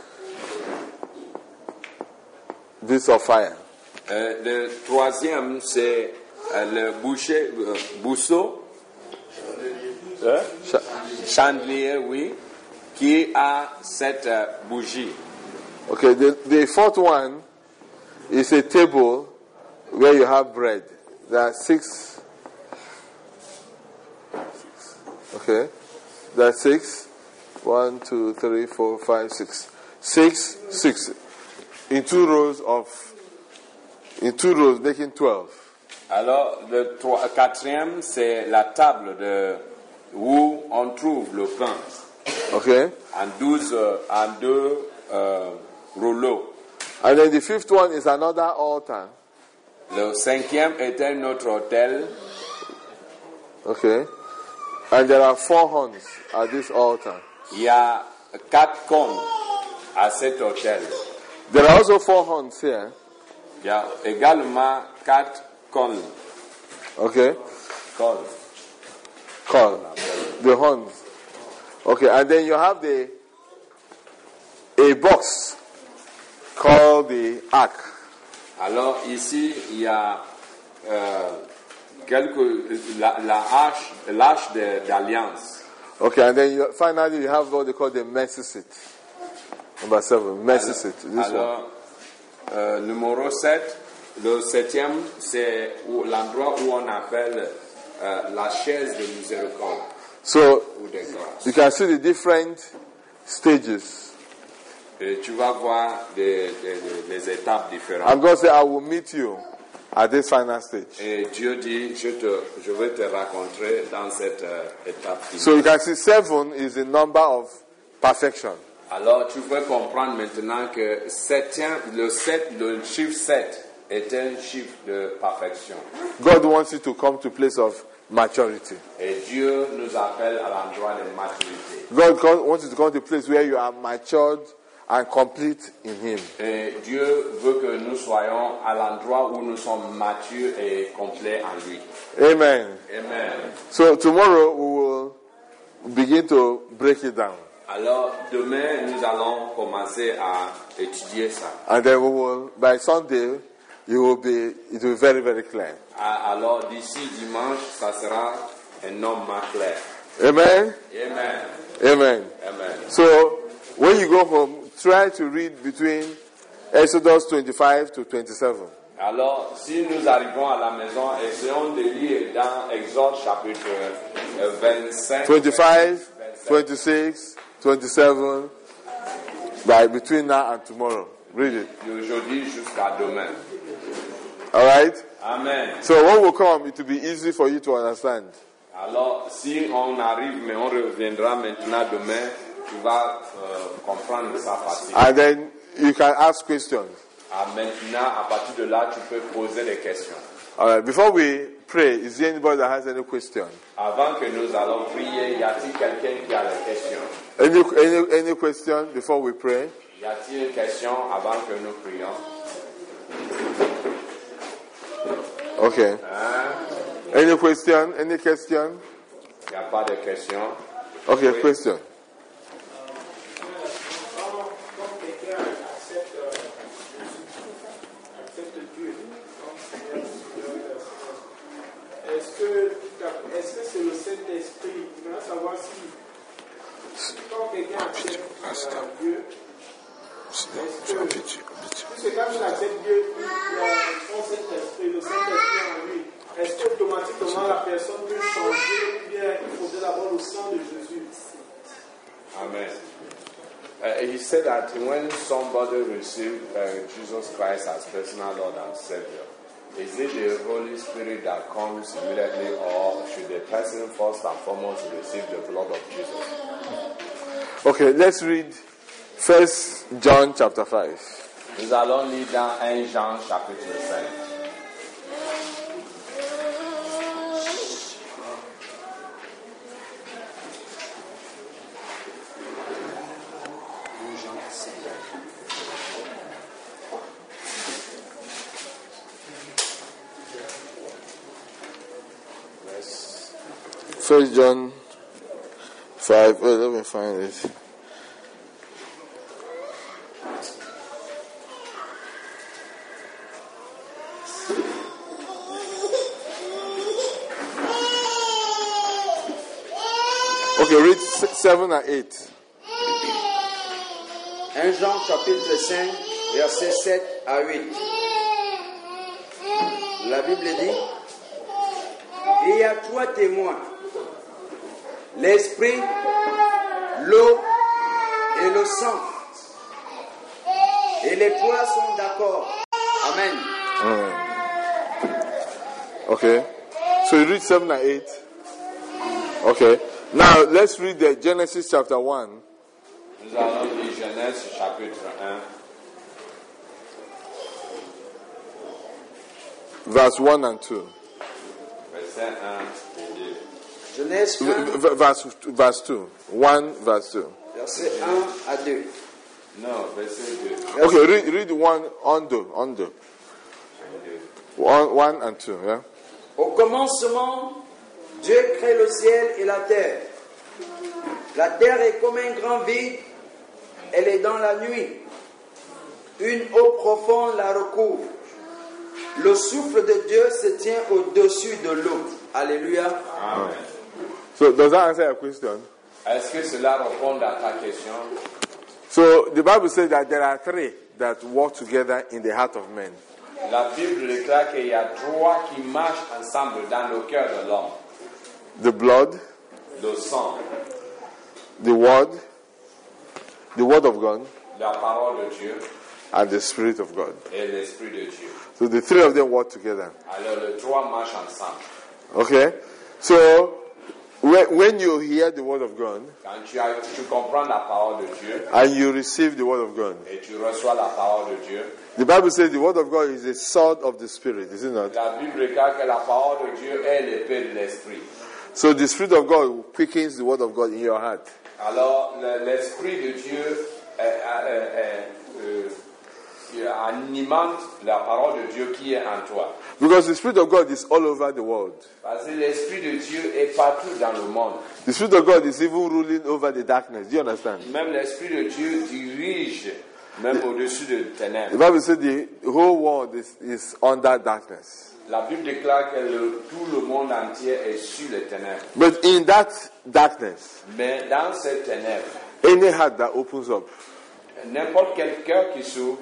bits of fire. Euh, le troisième, c'est euh, le boucher, euh, bousseau, hein? Sh- chandelier, oui, qui a cette euh, bougie. Okay, the, the fourth one is a table where you have bread. There are six. Okay, there are six. One, two, three, four, five, six. Six, six. In two rows of, in two rows, making twelve. Alors, le trois, quatrième, c'est la table de, où on trouve le pain Okay, en douze, euh, en deux euh, rouleaux. and then the fifth one is another altar. Le cinquième est un autre autel. Okay, and there are four horns at this altar. Il y a quatre cônes à cet autel. There are also four horns here. Il y a également quatre cônes. Okay. Col. Call. The horns. Okay, and then you have the a box called the ark. Alors ici, il y a euh, quelques, la, la hache, l'âge de- d'alliance. Okay, and then you, finally you have what they call the mercy seat. Number seven, mercy seat. This Alors, euh, numéro sept, le septième, c'est où- l'endroit où on appelle euh, la chaise de miséricorde one. So ou de grâce. you can see the different stages. Et tu vas voir des, des- des- les étapes différentes. And God said, I will meet you at this final stage. Et Dieu dit, je, te, je vais te rencontrer dans cette euh, étape finale. So you can see seven is the number of perfection. Alors tu peux comprendre maintenant que septième, le sept, le chiffre sept est un chiffre de perfection. God wants you to come to a place of maturity. Et Dieu nous appelle à l'endroit de maturité. God co- wants you to come to a place where you are matured and complete in Him. Et Dieu veut que nous soyons à l'endroit où nous sommes matures et complets en lui. Amen. Amen. So tomorrow we will begin to break it down. Alors demain, nous allons commencer à étudier ça. And then we will, by Sunday, you will be, it will be very, very clear. À- Alors d'ici dimanche, ça sera énormément clair. Amen. Amen. Amen. Amen. So when you go home, try to read between Exodus twenty-five to twenty-seven. Alors, si nous arrivons à la maison, essayons de lire dans Exode chapitre euh, vingt-cinq, twenty-five, twenty-six, twenty-seven, by between now and tomorrow. Read it. d'aujourd'hui jusqu'à demain. All right? Amen. So when we come, it will be easy for you to understand. Alors, si on arrive, mais on reviendra maintenant demain, tu vas euh, comprendre ça facile. And then you can ask questions. Ah, maintenant, à partir de là, tu peux poser des questions. All right. Before we pray, is there anybody that has any question? Avant que nous allons prier, y a-t-il quelqu'un qui a des questions? Any any any question before we pray? Y a-t-il une question avant que nous prions? Okay. Hein? Any question? Any question? Il n'y a pas de questions. Okay, Oui. question. Quand quand quelqu'un accepte, euh, accepte Dieu comme Seigneur, Seigneur, est-ce que est-ce que c'est le Saint-Esprit? Je voudrais savoir si quand quelqu'un accepte euh, Dieu, est-ce que puisque quand il accepte Dieu, il a son Saint-Esprit, le Saint-Esprit en lui, est-ce qu'automatiquement la personne peut changer ou bien il faudrait d'abord le sang de Jésus? Amen. Uh, he said that when somebody receives uh, Jesus Christ as personal Lord and Savior, is it the Holy Spirit that comes immediately, or should the person first and foremost receive the blood of Jesus? Okay, let's read First John chapter five. Nous allons lire dans un Jean chapitre cinq. First John five. Wait, let me find it. Okay, read s- seven and eight. premier Jean chapitre cinq, versets sept à huit. La Bible dit, il y a trois témoins, l'esprit, l'eau et le sang. Et les trois sont d'accord. Amen. Okay, so you read seven and eight. Okay, now let's read the Genesis chapter one. Nous allons lire Genèse chapitre un, Verse one and two. verset un et deux. Genèse un, V- v- Verse, verse two. one, verse two. verset un à deux. Non, verset deux. Okay, read, read one on the, on the. Un, deux. One, one and two, yeah? Au commencement, Dieu crée le ciel et la terre. La terre est comme un grand vide, elle est dans la nuit. Une eau profonde la recouvre. Le souffle de Dieu se tient au-dessus de l'eau. Alléluia. Amen. So does that answer your question? Est-ce que cela répond à ta question? So the Bible says that there are three that work together in the heart of man. La Bible déclare qu'il y a trois qui marchent ensemble dans le cœur de l'homme. The blood, Le sang, the word, the word of God, la parole de Dieu and the Spirit of God. et l'Esprit de Dieu. So the three of them work together. Alors les trois marchent ensemble. Okay? So when, when you hear the word of God Quand tu, as, tu comprends la parole de Dieu and you receive the word of God, et tu reçois la parole de Dieu, the Bible says the word of God is a sword of the Spirit, is it not? la Bible déclare que la parole de Dieu est l'épée de l'Esprit. So the Spirit of God quickens the word of God in your heart. Alors le- l'Esprit de Dieu euh, euh, euh, euh, alimente la parole de Dieu qui est en toi. Because the Spirit of God is all over the world. Parce que l'Esprit de Dieu est partout dans le monde. The Spirit of God is even ruling over the darkness. Do you understand? Même l'Esprit de Dieu dirige même au-dessus de The ténèbres. Bible says the whole world is, is under darkness. La Bible déclare que le- tout le monde entier est sur les ténèbres. But in that darkness, Mais dans ces ténèbres, any heart that opens up, n'importe quel cœur qui s'ouvre,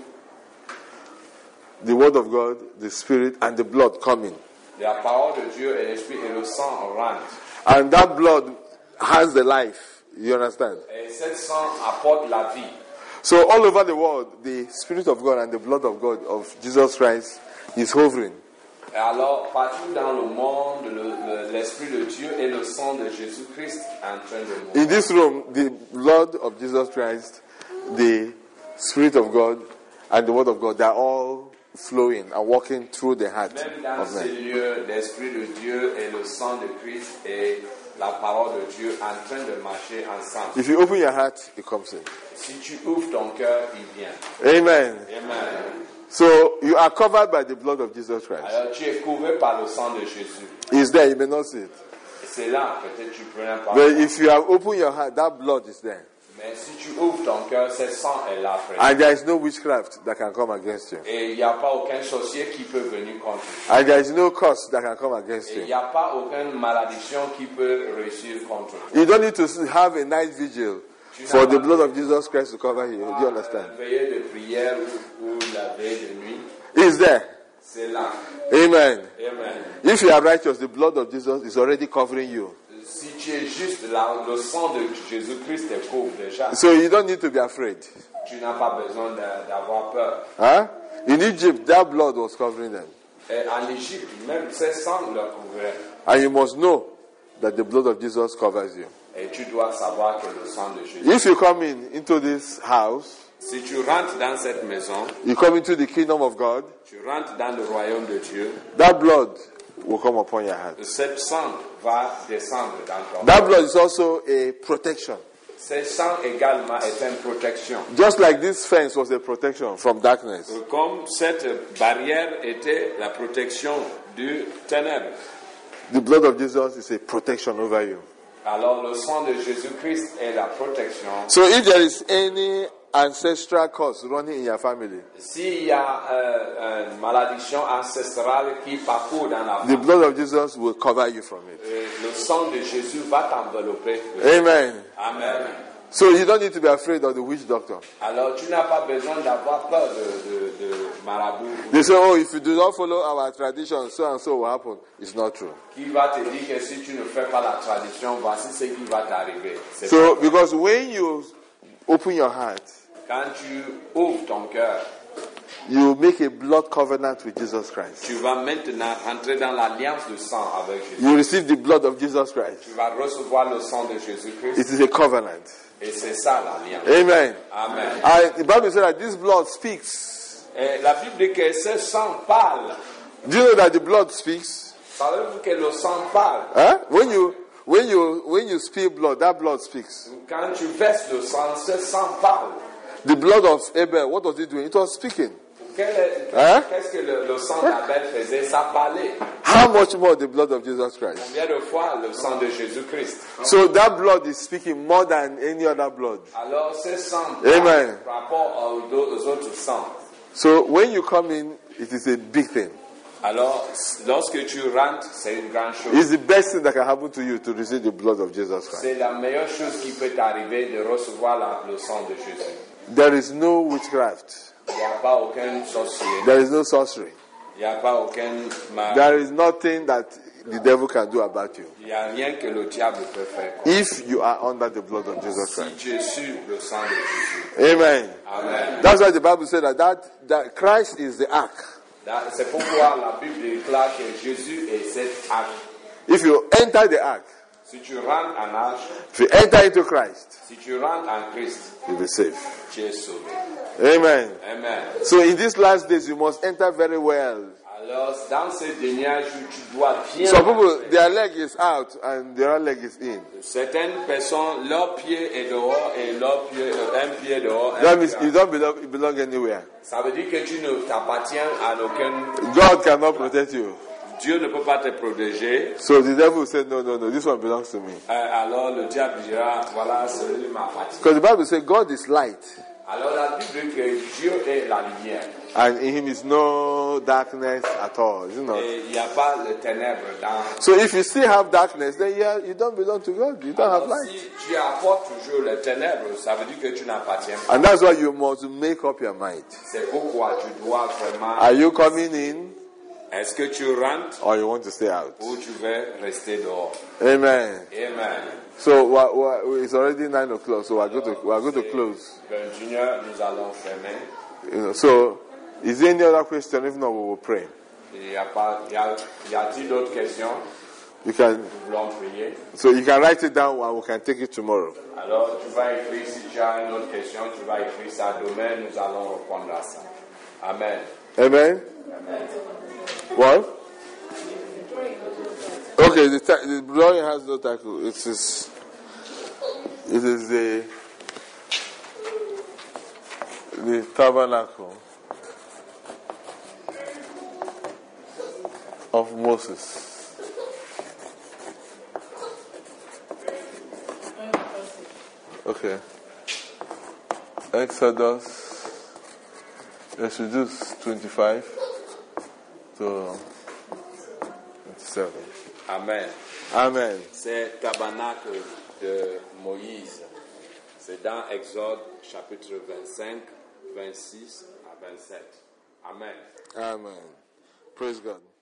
the word of God, the Spirit, and the blood come in. la parole de Dieu et l'Esprit et le sang rentrent. And that blood has the life. You understand? Et ce sang apporte la vie. So all over the world, the Spirit of God and the blood of God, of Jesus Christ, is hovering. Et alors, partout dans le monde, le- le- l'Esprit de Dieu et le sang de Jésus-Christ est en train de mourir. In this room, the blood of Jesus Christ, the Spirit of God, and the Word of God, they are all flowing and walking through the heart Même dans of ces man. lieux, l'Esprit de Dieu et le sang de Christ et la parole de Dieu en train de marcher ensemble. If you open your heart, it comes in. Si tu ouvres ton cœur, il vient. Amen. Amen. So you are covered by the blood of Jesus Christ. Alors tu es couvert par le sang de Jésus. It's there, you may not see it. Et c'est là, peut-être tu peux pas. But if you have opened your heart, that blood is there. Mais si tu ouvres ton cœur, ce sang est là, frère. And there is no witchcraft that can come against you. Et il n'y a pas aucun sorcier qui peut venir contre toi. And there is no curse that can come against Et il n'y you. a pas aucune malédiction qui peut réussir contre toi. You don't need to have a night vigil for the blood of Jesus Christ to cover you. Do you understand? Une veillée de prière ou, ou la veille de nuit, It's there. c'est là. Amen. Amen. If you are righteous, the blood of Jesus is already covering you. Si tu es juste là, le sang de Jésus-Christ te couvre déjà. So you don't need to be afraid. Tu n'as pas besoin de- d'avoir peur. Huh? In Egypt, that blood was covering them. Et en Égypte, même ce sang le couvrait. And you must know that the blood of Jesus covers you. Et tu dois savoir que le sang de Jésus. If you come in into this house, Si tu rentres dans cette maison, you come into the kingdom of God, tu rentres dans le royaume de Dieu, that blood will come upon your heart. ce sang va descendre dans ton That cœur. blood is also a protection. Ce sang également est une protection. Just like this fence was a protection from darkness. Comme cette barrière était la protection du ténèbre. The blood of Jesus is a protection over you. Alors le sang de Jésus-Christ est la protection. So if there is any ancestral curse running in your family, S'il y a euh, une malédiction ancestrale qui parcourt dans la the famille, blood of Jesus will cover you from it. euh, le sang de Jésus va t'envelopper. Amen. Amen. So you don't need to be afraid of the witch doctor. Alors tu n'as pas besoin d'avoir peur de, de, de marabout They say, oh, if you do not follow our tradition, so and so will happen. It's not true. qui va te dire que si tu ne fais pas la tradition, voici ce qui va t'arriver. C'est So, pas- because when you open your heart, Quand tu ouvres ton cœur, you make a blood covenant with Jesus Christ. tu vas maintenant rentrer dans l'alliance de sang avec Jésus. You receive the blood of Jesus Christ. Tu vas recevoir le sang de Jésus-Christ It is a covenant. et c'est ça l'alliance. Amen. Amen. And the Bible says that this blood speaks. Et la Bible dit que ce sang parle. Do you know that the blood speaks? Savez-vous que le sang parle? Huh? When you when you when you spill blood, that blood speaks. Quand tu verses le sang, ce sang parle. The blood of Abel, what was it doing? It was speaking. Quel est- Hein? Qu'est-ce que le, le sang d'Abel faisait? Ça parlait. How much more the blood of Jesus Christ? Combien de fois le sang de Jésus-Christ? So that blood is speaking more than any other blood. Alors ce sang Amen. par rapport aux, aux autres sangs. So when you come in, it is a big thing. Alors lorsque tu rentres, c'est une grande chose. It's the best thing that can happen to you to receive the blood of Jesus Christ. C'est la meilleure chose qui peut t'arriver de recevoir la- le sang de Jésus. There is no witchcraft. Il n'y a pas aucun sorcier. There is no sorcery. Il n'y a pas aucun mal. There is nothing that the devil can do about you. Il n'y a rien que le diable peut faire. If you are under the blood of Jesus Si Christ. tu es sur le sang de Jésus. Amen. Amen. That's why the Bible said that, that, that Christ is the ark. Là, c'est pourquoi la Bible déclare que Jésus est cette arche. If you enter the ark, Si tu rentres en arche, if you enter into Christ, si tu rentres en Christ, you'll be safe. tu es sauvé. Amen. Amen. So in these last days, you must enter very well. Alors, dans ces derniers jours, tu dois bien. Some people, entrer. their leg is out and their other leg is in. Certaines personnes, leur pied est dehors et leur pied, euh, un pied dehors. un That pied means dehors. you don't belong, you belong anywhere. Ça veut dire que tu ne t'appartiens à aucun. God cannot protect you. Dieu ne peut pas te protéger. So the devil said, no, no, no, this one belongs to me. Euh, alors le diable dira, voilà, celui m'appartient. Because the Bible says God is light Alors la Bible dit que Dieu est la lumière. and in him is no darkness at all. You know? Et il n'y a pas de ténèbres dans. So if you still have darkness, then yeah, you don't belong to God. You don't have Alors, light. si tu apportes toujours les ténèbres, ça veut dire que tu n'appartiens pas. And that's why you must make up your mind. C'est pourquoi tu dois vraiment. Are you coming in Est-ce que tu rentres or you want to stay out? ou tu veux rester dehors? Amen. Amen. So wa- wa- it's already nine o'clock, so we're going to, we're going to close. vingt et une heures, nous allons fermer. You know, so is there any other question? If not, we will pray. Il y a pas, il y a, y a-t-il d'autres questions? You can, Nous voulons prier. so you can write it down and we can take it tomorrow. Alors, tu vas écrire, si tu as une autre question, tu vas écrire ça demain, nous allons répondre à ça. Amen. Amen. Amen. What? Okay, the, ta- the drawing has no title. It is, it is the, the tabernacle of Moses. Okay. Exodus, Exodus twenty-five to twenty-seven. Amen. Amen. C'est tabernacle de Moïse. C'est dans Exode chapitre vingt-cinq, vingt-six à vingt-sept. Amen. Amen. Praise God.